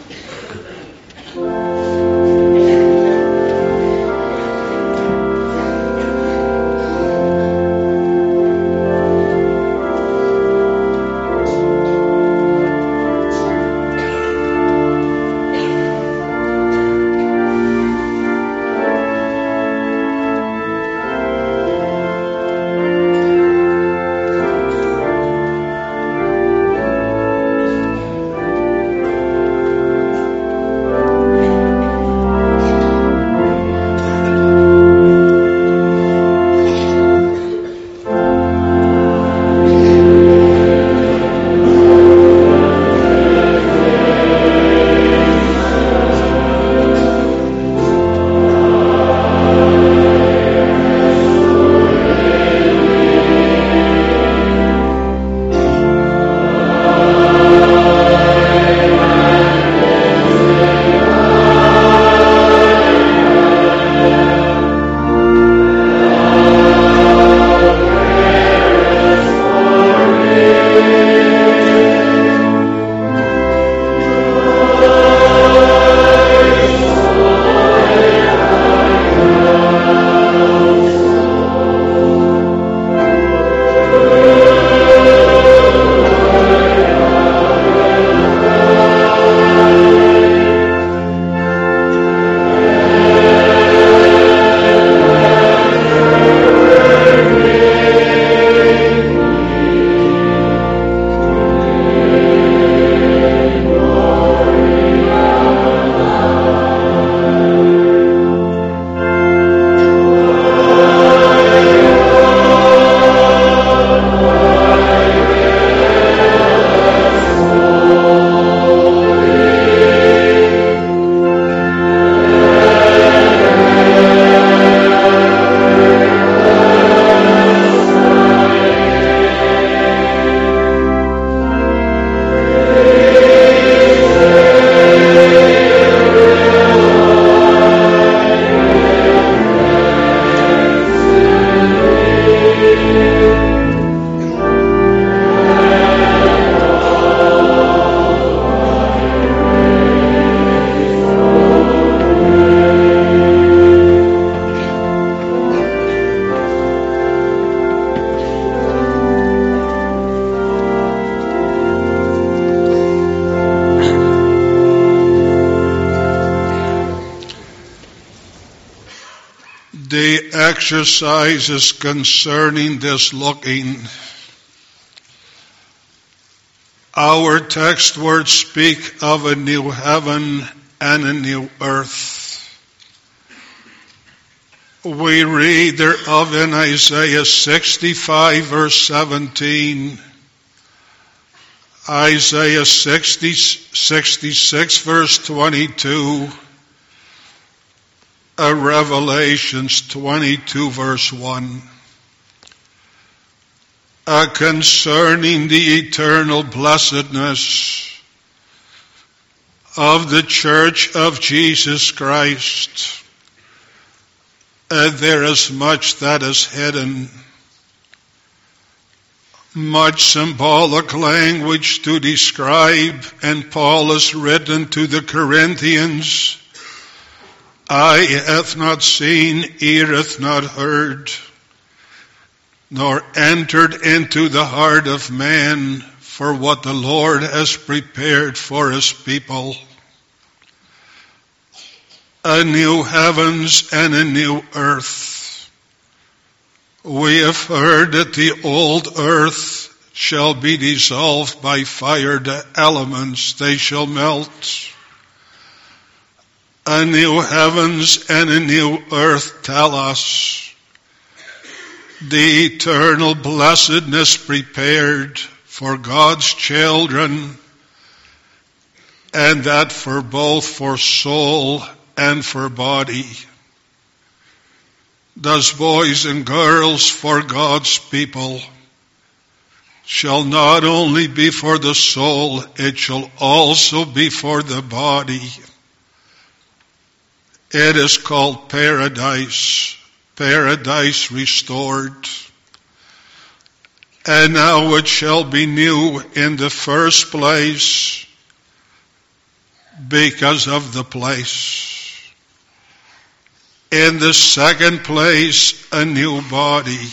The exercises concerning this looking. Our text words speak of a new heaven and a new earth. We read thereof in Isaiah sixty-five verse seventeen, Isaiah sixty, sixty-six verse twenty-two, uh, Revelations twenty-two verse one. Uh, concerning the eternal blessedness of the Church of Jesus Christ. Uh, there is much that is hidden, much symbolic language to describe, and Paul has written to the Corinthians, eye hath not seen, ear hath not heard, nor entered into the heart of man for what the Lord has prepared for his people. A new heavens and a new earth. We have heard that the old earth shall be dissolved by fire, the elements, they shall melt. A new heavens and a new earth tell us the eternal blessedness prepared for God's children, and that for both for soul and for body. Thus boys and girls for God's people shall not only be for the soul, it shall also be for the body. It is called paradise. Paradise restored. And now it shall be new in the first place because of the place. In the second place, a new body.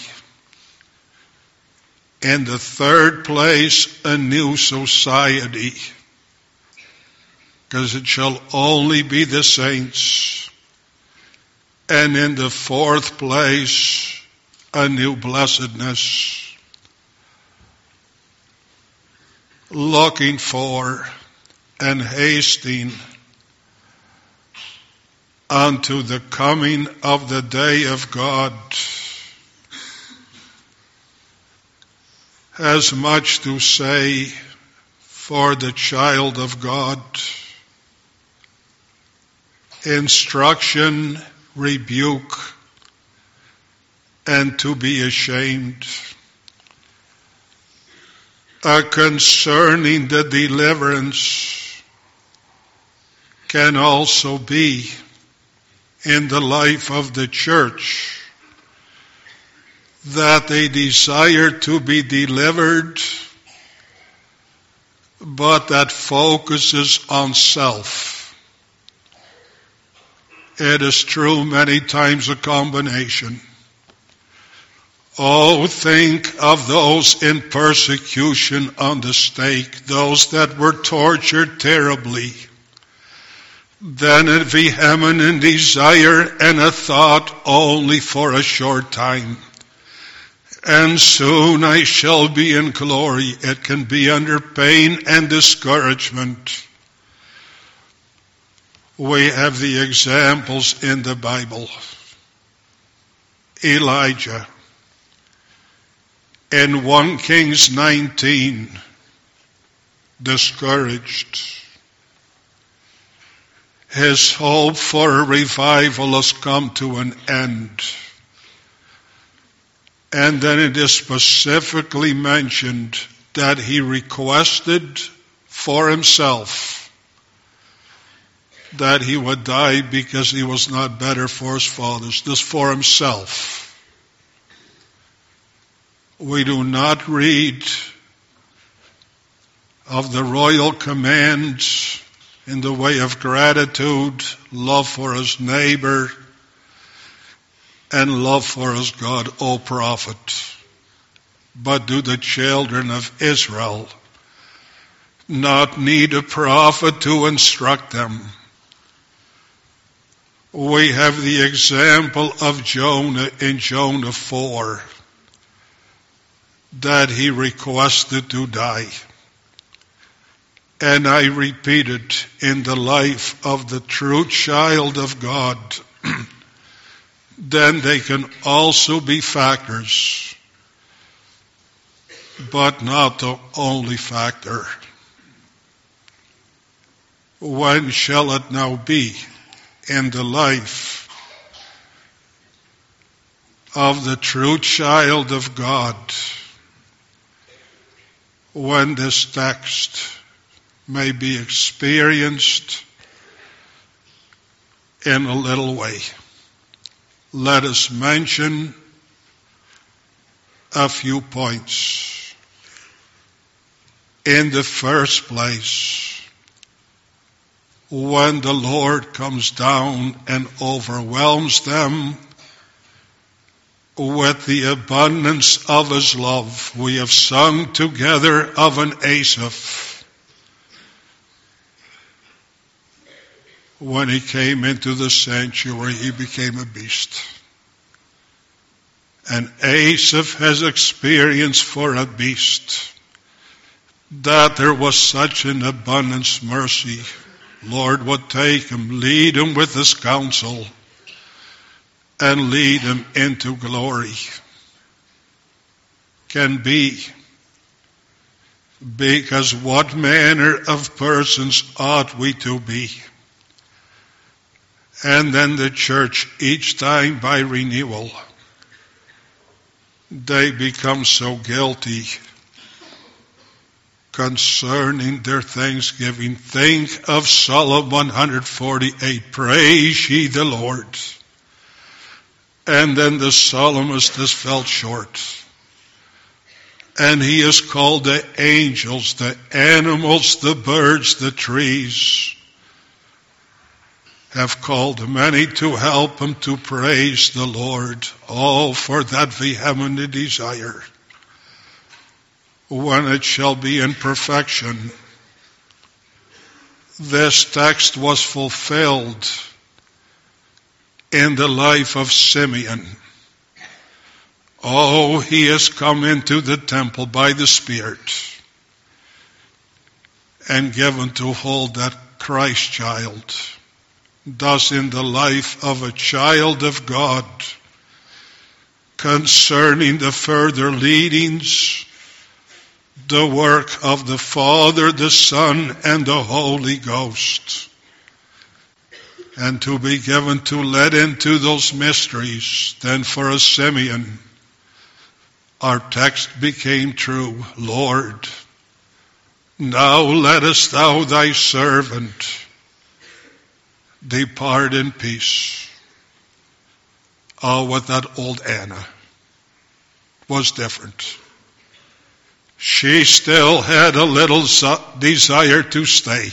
In the third place, a new society. Because it shall only be the saints. And in the fourth place, a new blessedness. Looking for and hasting unto the coming of the day of God has much to say for the child of God. Instruction, rebuke, and to be ashamed. Uh, concerning the deliverance can also be in the life of the church, that they desire to be delivered, but that focuses on self. It is true many times a combination. Oh, think of those in persecution on the stake, those that were tortured terribly. Then a vehement desire and a thought only for a short time. And soon I shall be in glory. It can be under pain and discouragement. We have the examples in the Bible. Elijah. In First Kings nineteen, discouraged. His hope for a revival has come to an end. And then it is specifically mentioned that he requested for himself that he would die because he was not better for his fathers. This for himself. We do not read of the royal commands in the way of gratitude, love for his neighbor, and love for his God, O prophet. But do the children of Israel not need a prophet to instruct them? We have the example of Jonah in Jonah four, that he requested to die. And I repeat it, in the life of the true child of God, then they can also be factors, but not the only factor. When shall it now be in the life of the true child of God, when this text may be experienced in a little way? Let us mention a few points. In the first place, when the Lord comes down and overwhelms them with the abundance of his love, we have sung together of an Asaph. When he came into the sanctuary, he became a beast. And Asaph has experienced for a beast that there was such an abundance mercy. Lord would take him, lead him with his counsel, and lead him into glory. Can be, because what manner of persons ought we to be? And then the church, each time by renewal, they become so guilty concerning their thanksgiving. Think of Psalm one forty-eight, praise ye the Lord. And then the psalmist has felt short. And he has called the angels, the animals, the birds, the trees, have called many to help him to praise the Lord. Oh, for that vehement desire, when it shall be in perfection. This text was fulfilled in the life of Simeon. Oh, he has come into the temple by the Spirit and given to hold that Christ child. Thus in the life of a child of God, concerning the further leadings, the work of the Father, the Son, and the Holy Ghost, and to be given to let into those mysteries, then for a Simeon, our text became true. Lord, now lettest thou thy servant depart in peace. Oh, what that old Anna was different. She still had a little desire to stay,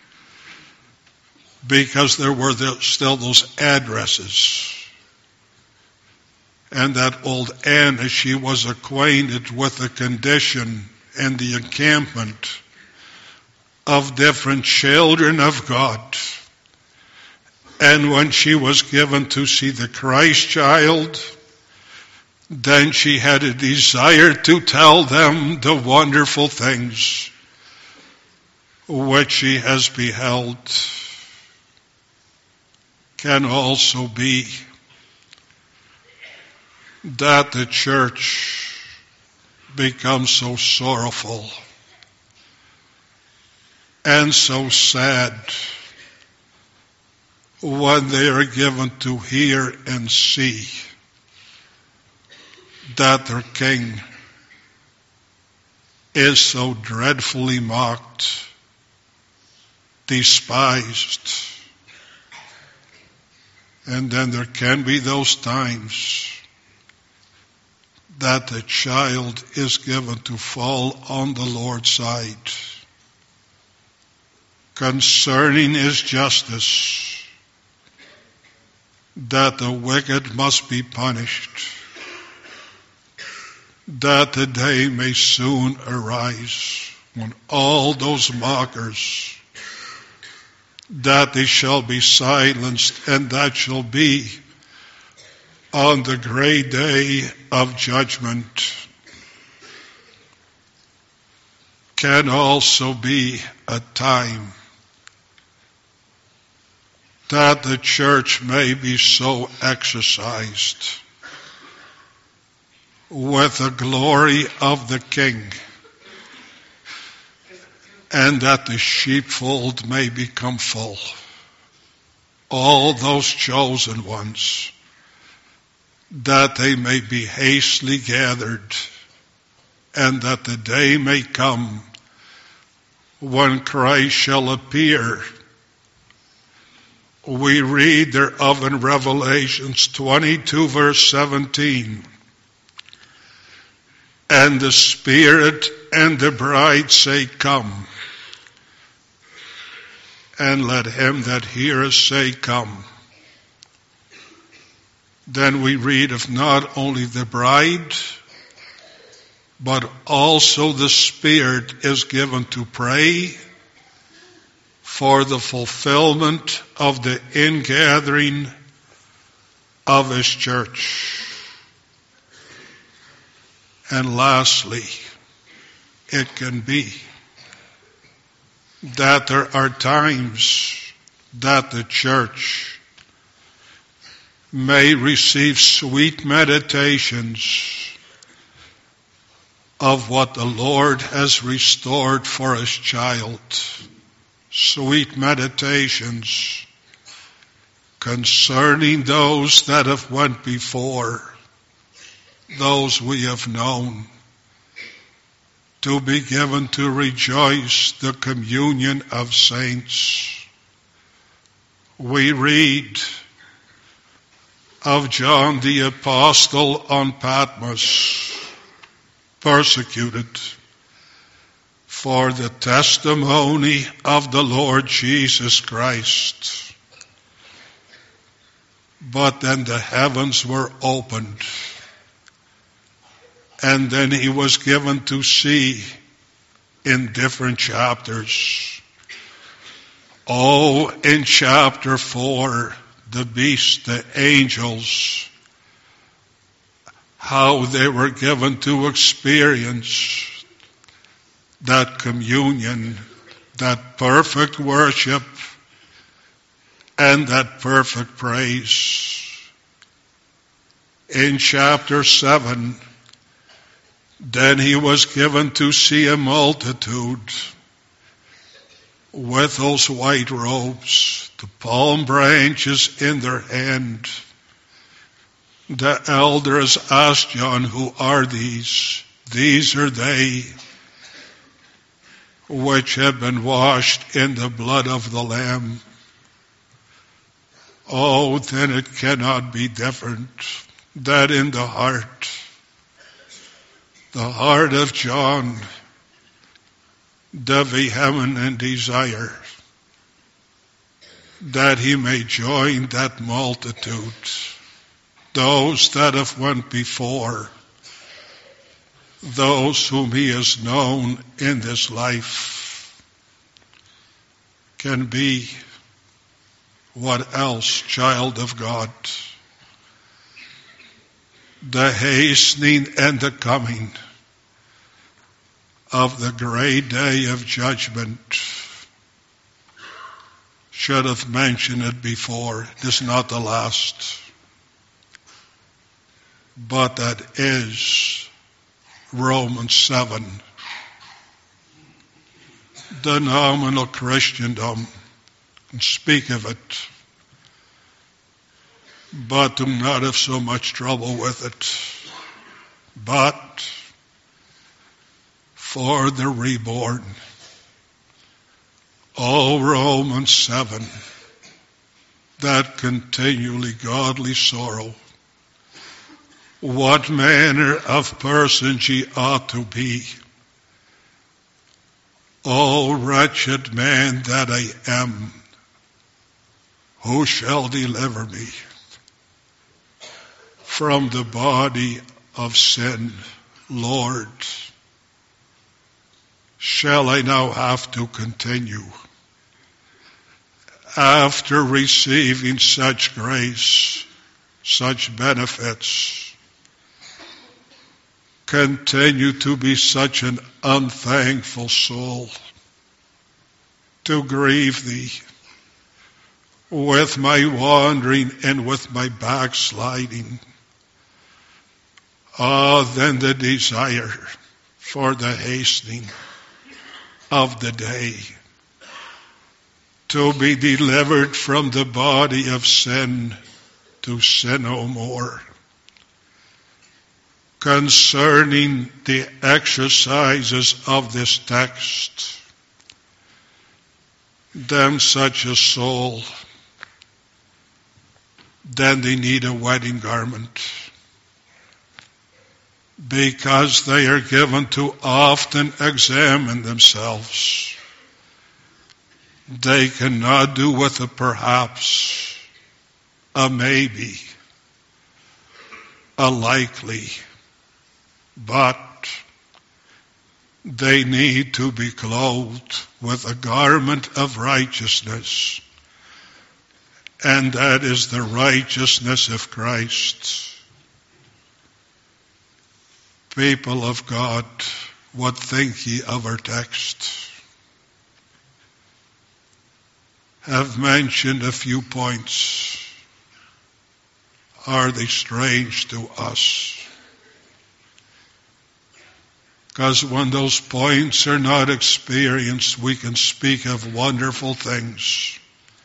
because there were still those addresses. And that old Anna, she was acquainted with the condition and the encampment of different children of God. And when she was given to see the Christ child, then she had a desire to tell them the wonderful things which she has beheld. Can also be that the church becomes so sorrowful and so sad when they are given to hear and see that their king is so dreadfully mocked, despised. And then there can be those times that the child is given to fall on the Lord's side concerning his justice, that the wicked must be punished, that the day may soon arise when all those mockers that they shall be silenced, and that shall be on the great day of judgment, can also be a time that the church may be so exercised with the glory of the King, and that the sheepfold may become full. All those chosen ones, that they may be hastily gathered, and that the day may come when Christ shall appear. We read thereof in Revelations twenty-two, verse seventeen. And the Spirit and the bride say, Come. And let him that heareth say, Come. Then we read of not only the bride, but also the Spirit is given to pray for the fulfillment of the ingathering of His church. And lastly, it can be that there are times that the church may receive sweet meditations of what the Lord has restored for His child. Sweet meditations concerning those that have went before, those we have known, to be given to rejoice the communion of saints. We read of John the Apostle on Patmos, persecuted for the testimony of the Lord Jesus Christ. But then the heavens were opened, and then he was given to see in different chapters. Oh, in chapter four, the beast, the angels, how they were given to experience that communion, that perfect worship, and that perfect praise. In chapter seven, then he was given to see a multitude with those white robes, the palm branches in their hand. The elders asked John, Who are these? These are they which have been washed in the blood of the Lamb. Oh, then it cannot be different that in the heart, the heart of John, the vehement desire that he may join that multitude, those that have went before, those whom he has known in this life. Can be what else, child of God? The hastening and the coming of the great day of judgment. Should have mentioned it before. It is not the last. But that is Romans seven. The nominal Christendom, and speak of it, but do not have so much trouble with it. But for the reborn, oh, Romans seven, that continually godly sorrow, what manner of persons ye ought to be. O wretched man that I am, who shall deliver me from the body of sin? Lord, shall I now have to continue after receiving such grace, such benefits, continue to be such an unthankful soul, to grieve thee with my wandering and with my backsliding. Ah, then the desire for the hastening of the day to be delivered from the body of sin, to sin no more. Concerning the exercises of this text, then such a soul, then they need a wedding garment, because they are given to often examine themselves. They cannot do with a perhaps, a maybe, a likely, but they need to be clothed with a garment of righteousness, and that is the righteousness of Christ. People of God, what think ye of our text? Have mentioned a few points. Are they strange to us? Because when those points are not experienced, we can speak of wonderful things.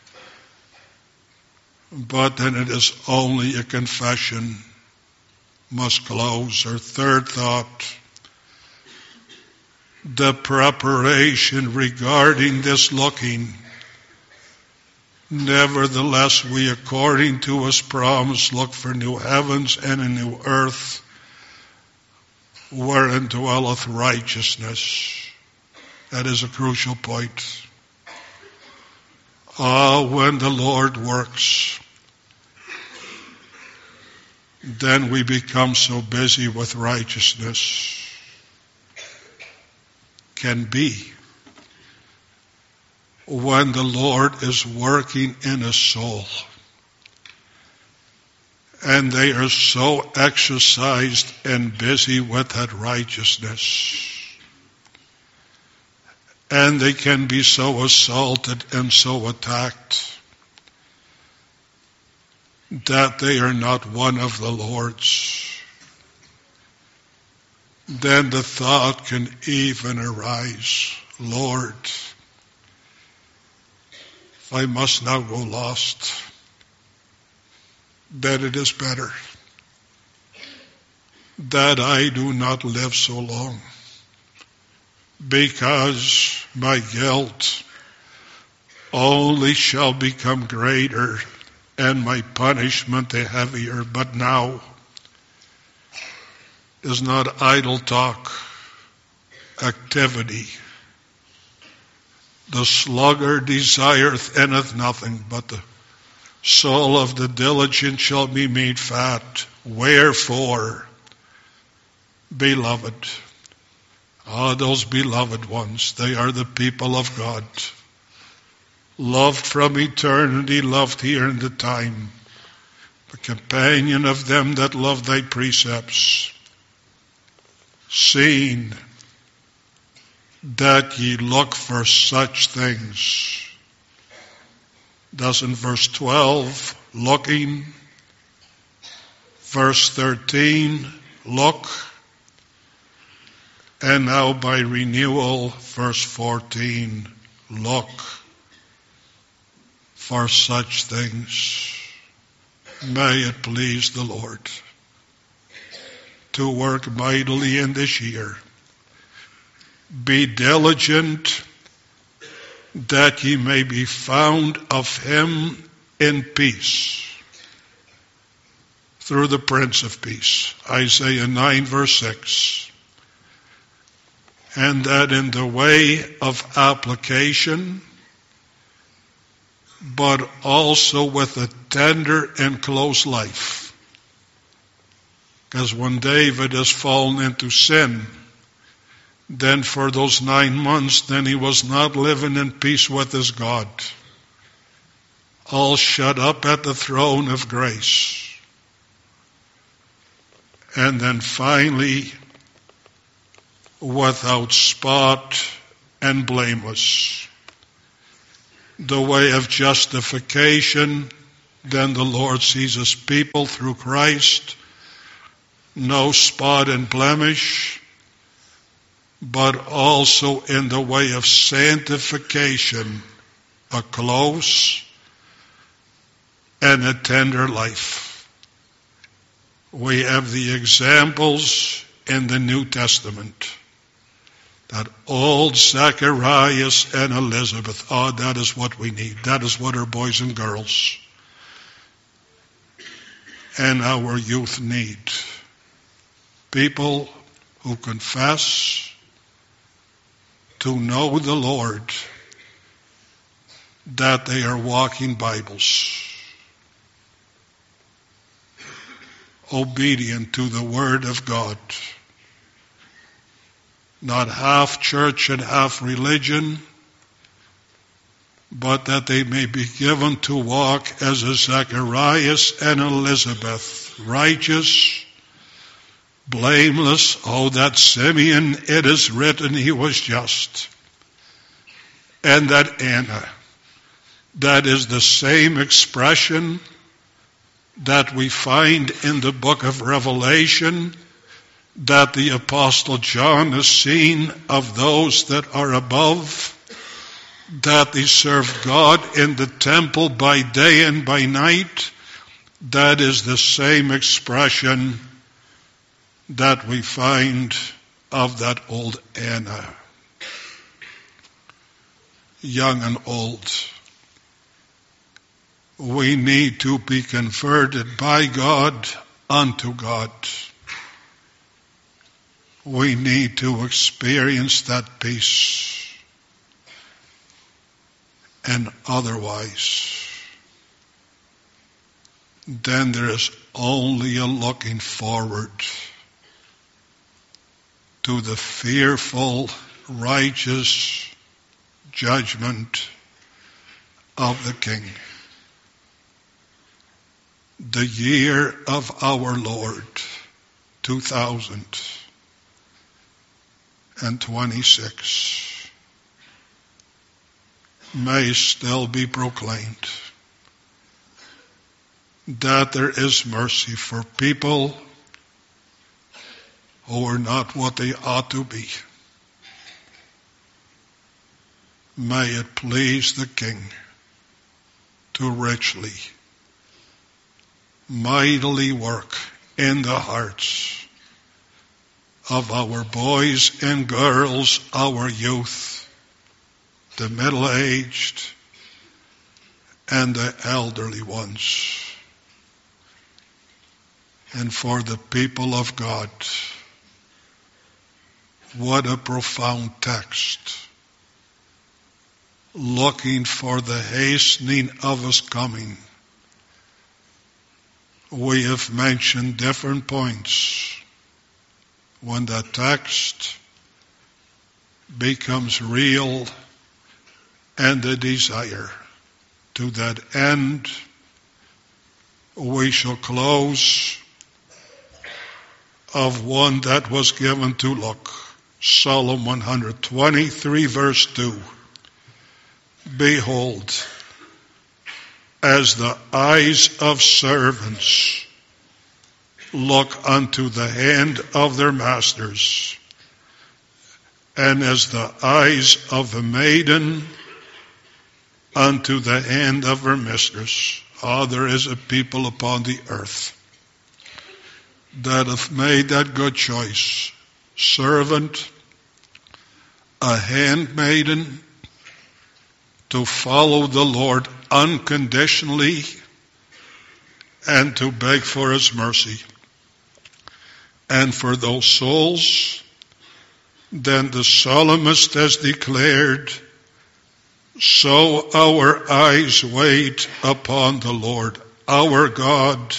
But then it is only a confession must close. Our third thought, the preparation regarding this looking. Nevertheless, we, according to his promise, look for new heavens and a new earth, wherein dwelleth righteousness. That is a crucial point. Ah, when the Lord works, then we become so busy with righteousness. Can be. When the Lord is working in a soul, and they are so exercised and busy with that righteousness, and they can be so assaulted and so attacked that they are not one of the Lord's, then the thought can even arise, Lord, if I must now go lost, that it is better that I do not live so long, because my guilt only shall become greater and my punishment the heavier. But now is not idle talk, activity. The sluggard desireth anyth nothing, but the soul of the diligent shall be made fat. Wherefore, beloved, ah, those beloved ones, they are the people of God, loved from eternity, loved here in the time, the companion of them that love thy precepts, seeing that ye look for such things. Doesn't verse twelve, looking, verse thirteen, look, and now by renewal, verse fourteen, look for such things. May it please the Lord to work mightily in this year. Be diligent that ye may be found of him in peace, through the Prince of Peace. Isaiah nine verse six. And that in the way of application, but also with a tender and close life. Because when David has fallen into sin, then for those nine months, then he was not living in peace with his God. all shut up at the throne of grace. And then finally, without spot and blameless. The way of justification, then the Lord sees his people through Christ, no spot and blemish, but also in the way of sanctification, a close and a tender life. We have the examples in the New Testament. That old Zacharias and Elizabeth, oh, that is what we need. That is what our boys and girls and our youth need. People who confess to know the Lord, that they are walking Bibles, obedient to the Word of God. Not half church and half religion, but that they may be given to walk as a Zacharias and Elizabeth, righteous, blameless. Oh, that Simeon, it is written he was just. And that Anna, that is the same expression that we find in the book of Revelation, that the Apostle John has seen of those that are above, that they serve God in the temple by day and by night. That is the same expression that we find of that old Anna. Young and old. We need to be converted by God unto God. We need to experience that peace. And otherwise, then there is only a looking forward to the fearful, righteous judgment of the King. The year of our Lord, two thousand twenty-six, may still be proclaimed that there is mercy for people who are not what they ought to be. May it please the King to richly, mightily work in the hearts of our boys and girls, our youth, the middle-aged, and the elderly ones. And for the people of God, what a profound text. Looking for the hastening of his coming. We have mentioned different points. When that text becomes real and the desire, to that end, we shall close of one that was given to look. Psalm one twenty-three verse two. Behold, as the eyes of servants look unto the hand of their masters, and as the eyes of the maiden unto the hand of her mistress. Ah, there is a people upon the earth that have made that good choice. Servant, a handmaiden, to follow the Lord unconditionally and to beg for his mercy. And for those souls, then the psalmist has declared, so our eyes wait upon the Lord, our God,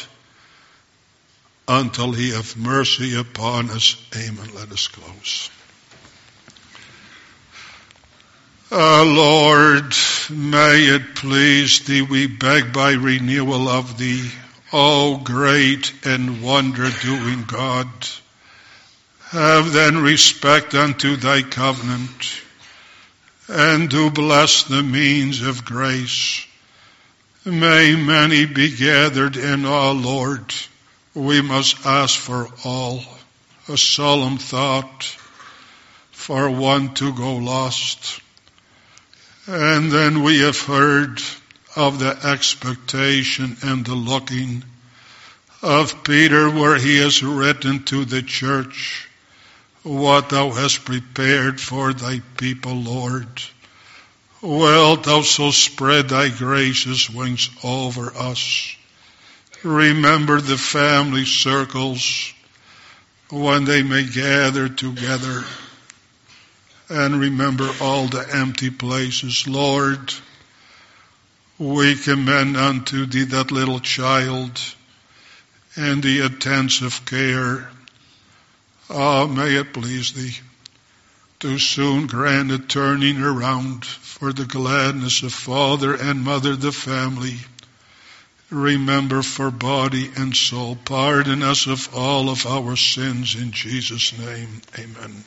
until he have mercy upon us. Amen. Let us close. Uh, Lord, may it please thee, we beg by renewal of thee, O great and wonder-doing God. Have then respect unto thy covenant, and do bless the means of grace. May many be gathered in all, Lord. We must ask for all, a solemn thought, for one to go lost. And then we have heard of the expectation and the looking of Peter, where he has written to the church, what thou hast prepared for thy people, Lord. Wilt thou so spread thy gracious wings over us? Remember the family circles when they may gather together. And remember all the empty places. Lord, we commend unto thee that little child and the attentive care. Ah, may it please thee to soon grant a turning around for the gladness of father and mother, the family. Remember for body and soul. Pardon us of all of our sins in Jesus' name. Amen.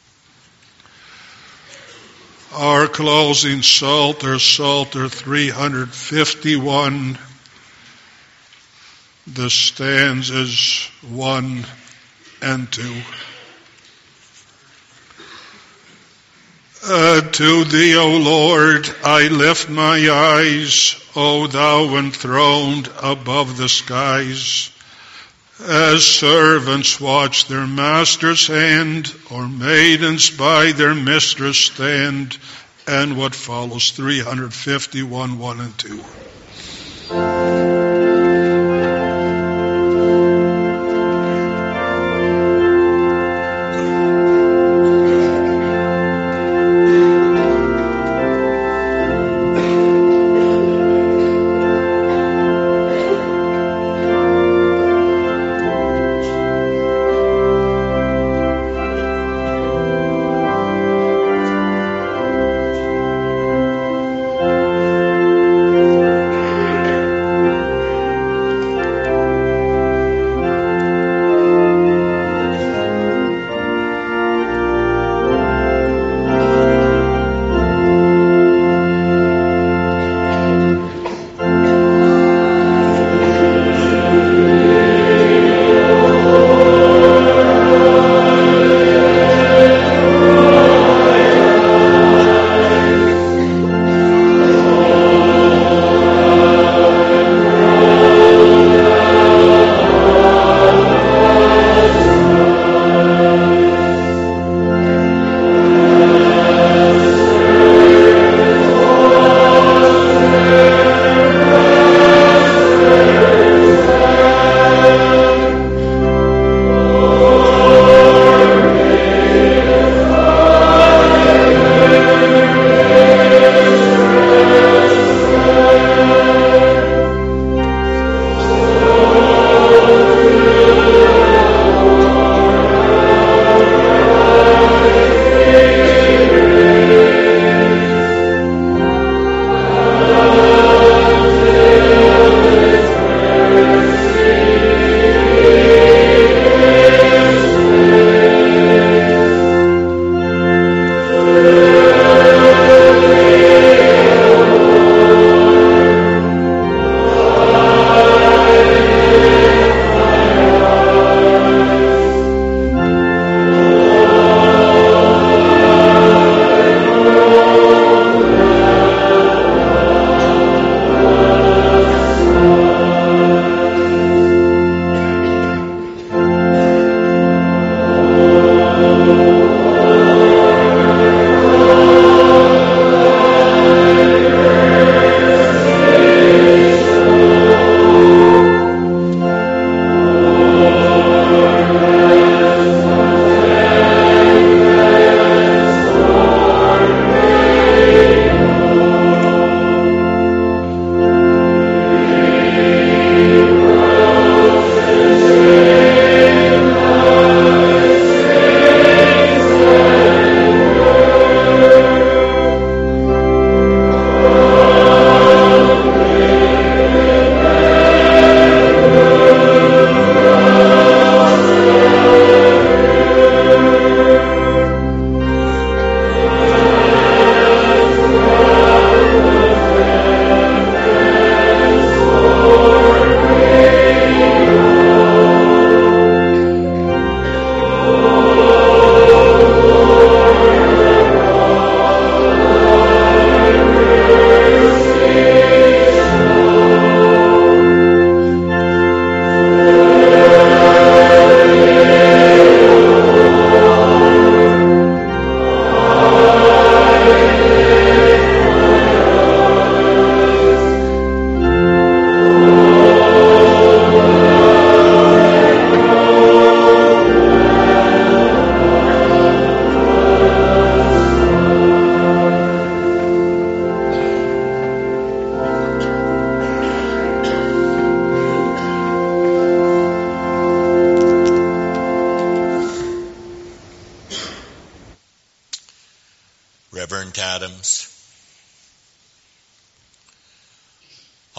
Our closing Psalter, Psalter three fifty-one, the stanzas one and two. Uh, to thee, O Lord, I lift my eyes, O thou enthroned above the skies. As servants watch their master's hand, or maidens by their mistress stand, and what follows, three fifty-one, one and two.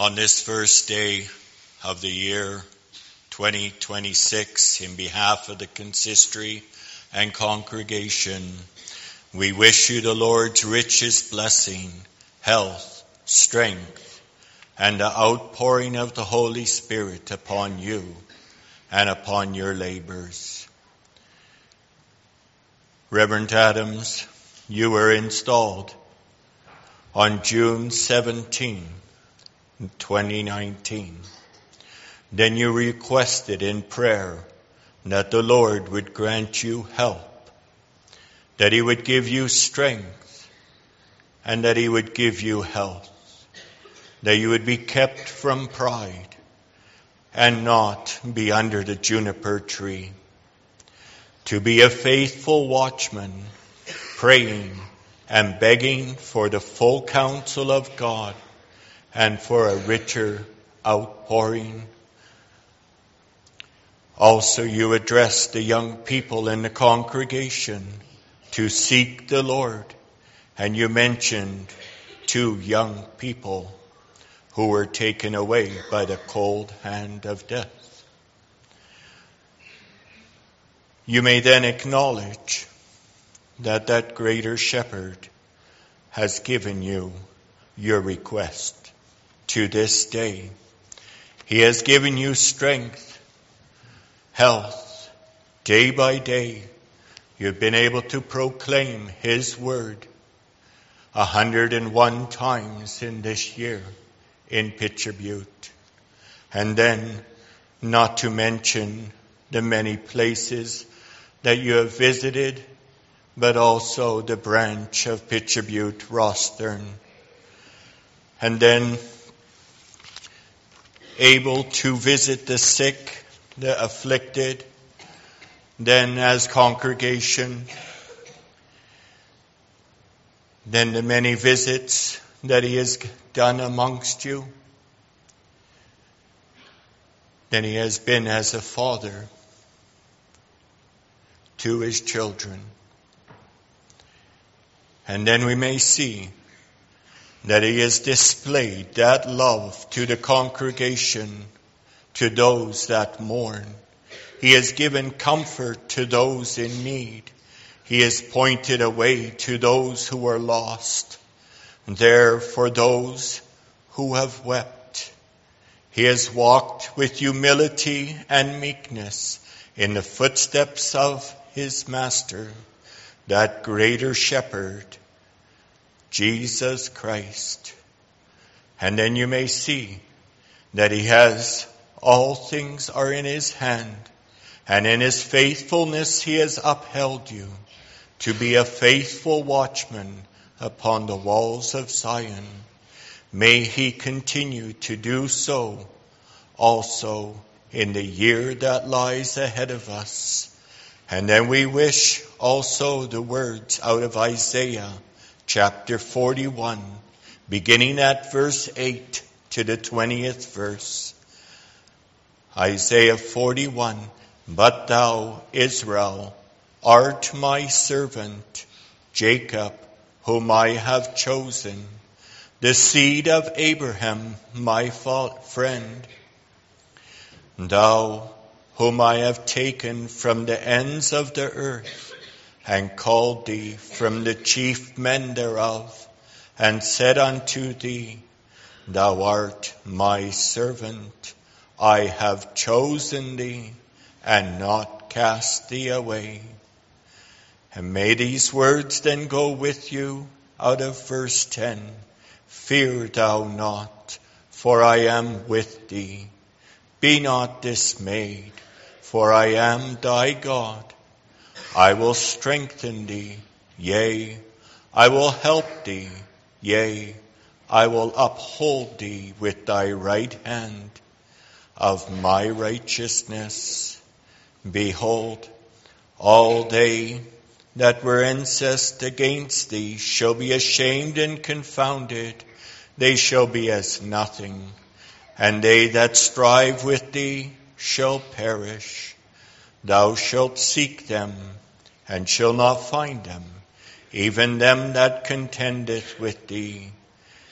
On this first day of the year twenty twenty-six, in behalf of the consistory and congregation, we wish you the Lord's richest blessing, health, strength, and the outpouring of the Holy Spirit upon you and upon your labors. Reverend Adams, you were installed on June seventeenth, twenty nineteen. Then you requested in prayer that the Lord would grant you help, that he would give you strength, and that he would give you health, that you would be kept from pride and not be under the juniper tree, to be a faithful watchman, praying and begging for the full counsel of God and for a richer outpouring. Also, you addressed the young people in the congregation to seek the Lord, and you mentioned two young people who were taken away by the cold hand of death. You may then acknowledge that that greater shepherd has given you your request. To this day, he has given you strength, health. Day by day, you've been able to proclaim his word a hundred and one times in this year in Pitcher Butte. And then, not to mention the many places that you have visited, but also the branch of Pitcher Butte, Rostern. And then able to visit the sick, the afflicted, then as congregation, then the many visits that he has done amongst you. Then he has been as a father to his children. And then we may see that he has displayed that love to the congregation, to those that mourn. He has given comfort to those in need. He has pointed a way to those who are lost. There for those who have wept. He has walked with humility and meekness in the footsteps of his master, that greater shepherd, Jesus Christ. And then you may see that he has all things are in his hand, and in his faithfulness he has upheld you to be a faithful watchman upon the walls of Zion. May he continue to do so also in the year that lies ahead of us. And then we wish also the words out of Isaiah chapter forty-one, beginning at verse eight to the twentieth verse. Isaiah forty-one, but thou, Israel, art my servant, Jacob, whom I have chosen, the seed of Abraham, my friend. Thou, whom I have taken from the ends of the earth, and called thee from the chief men thereof, and said unto thee, Thou art my servant, I have chosen thee, and not cast thee away. And may these words then go with you out of verse ten. Fear thou not, for I am with thee. Be not dismayed, for I am thy God. I will strengthen thee, yea, I will help thee, yea, I will uphold thee with thy right hand of my righteousness. Behold, all they that were incensed against thee shall be ashamed and confounded. They shall be as nothing, and they that strive with thee shall perish. Thou shalt seek them, and shall not find them, even them that contendeth with thee.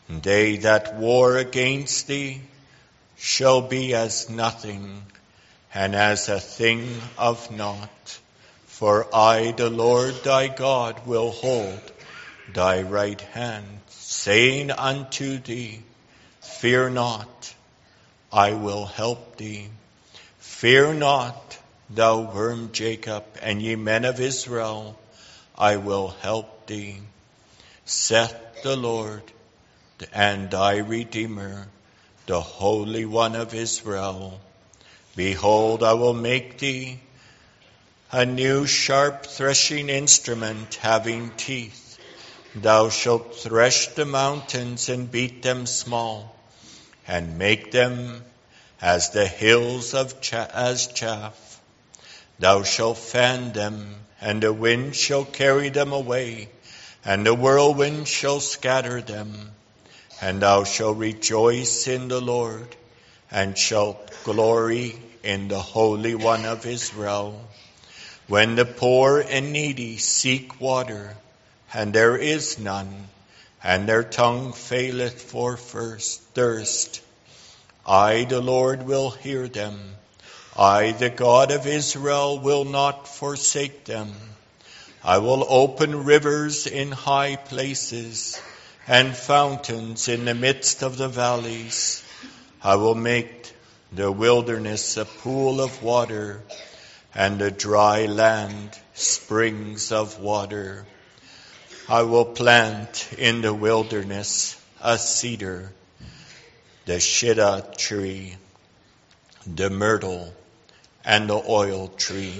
They that war against thee shall be as nothing, and as a thing of naught. For I, the Lord thy God, will hold thy right hand, saying unto thee, fear not, I will help thee. Fear not, thou worm Jacob, and ye men of Israel, I will help thee. Saith the Lord, and thy Redeemer, the Holy One of Israel. Behold, I will make thee a new sharp threshing instrument having teeth. Thou shalt thresh the mountains and beat them small, and make them as the hills of cha- as chaff. Thou shalt fan them, and the wind shall carry them away, and the whirlwind shall scatter them. And thou shalt rejoice in the Lord, and shalt glory in the Holy One of Israel. When the poor and needy seek water, and there is none, and their tongue faileth for first thirst, I, the Lord, will hear them. I, the God of Israel, will not forsake them. I will open rivers in high places, and fountains in the midst of the valleys. I will make the wilderness a pool of water, and the dry land springs of water. I will plant in the wilderness a cedar, the shittim tree, the myrtle, and the oil tree.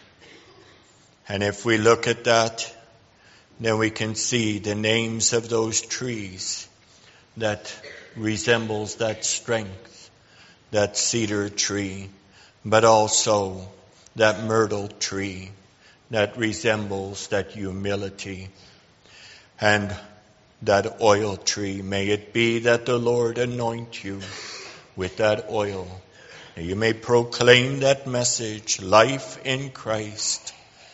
And if we look at that, then we can see the names of those trees that resembles that strength, that cedar tree, but also that myrtle tree that resembles that humility. And that oil tree, may it be that the Lord anoint you with that oil. And you may proclaim that message, life in Christ,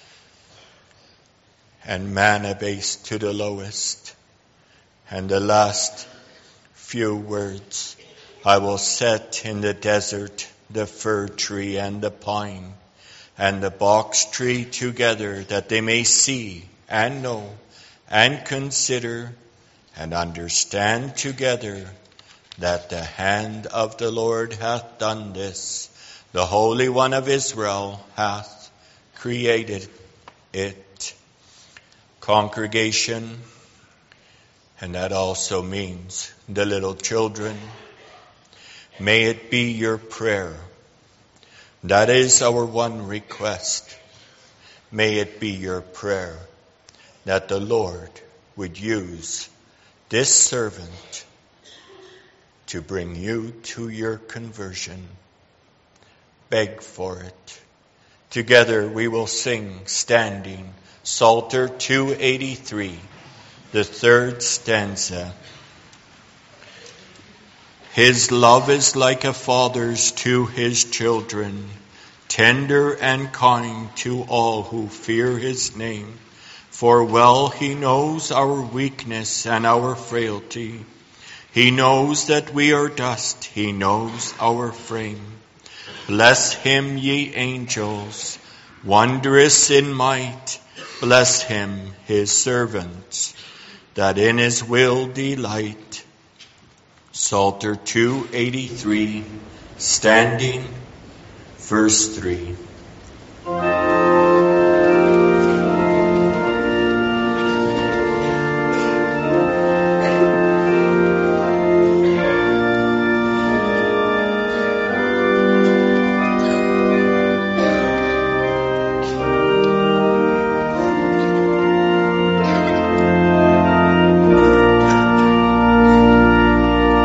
and man abased to the lowest. And the last few words, I will set in the desert the fir tree and the pine and the box tree together, that they may see and know and consider and understand together that the hand of the Lord hath done this. The Holy One of Israel hath created it. Congregation, and that also means the little children, may it be your prayer. That is our one request. May it be your prayer that the Lord would use this servant to bring you to your conversion. Beg for it. Together we will sing, standing, Psalter two eighty-three, the third stanza. His love is like a father's to his children, tender and kind to all who fear his name. For well he knows our weakness and our frailty. He knows that we are dust. He knows our frame. Bless him, ye angels, wondrous in might. Bless him, his servants, that in his will delight. Psalter two eighty-three, standing, verse three.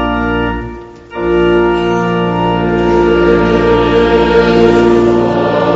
Oh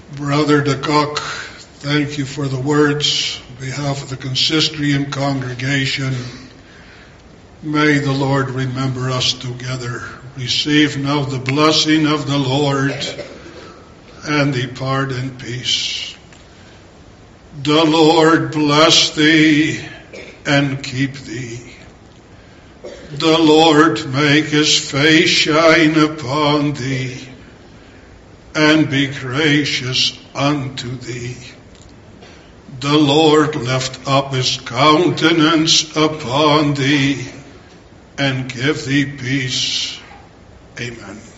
Brother de Kock, thank you for the words on behalf of the consistory and congregation. May the Lord remember us together. Receive now the blessing of the Lord and depart in peace. The Lord bless thee and keep thee. The Lord make his face shine upon thee and be gracious unto thee. The Lord lift up his countenance upon thee and give thee peace. Amen.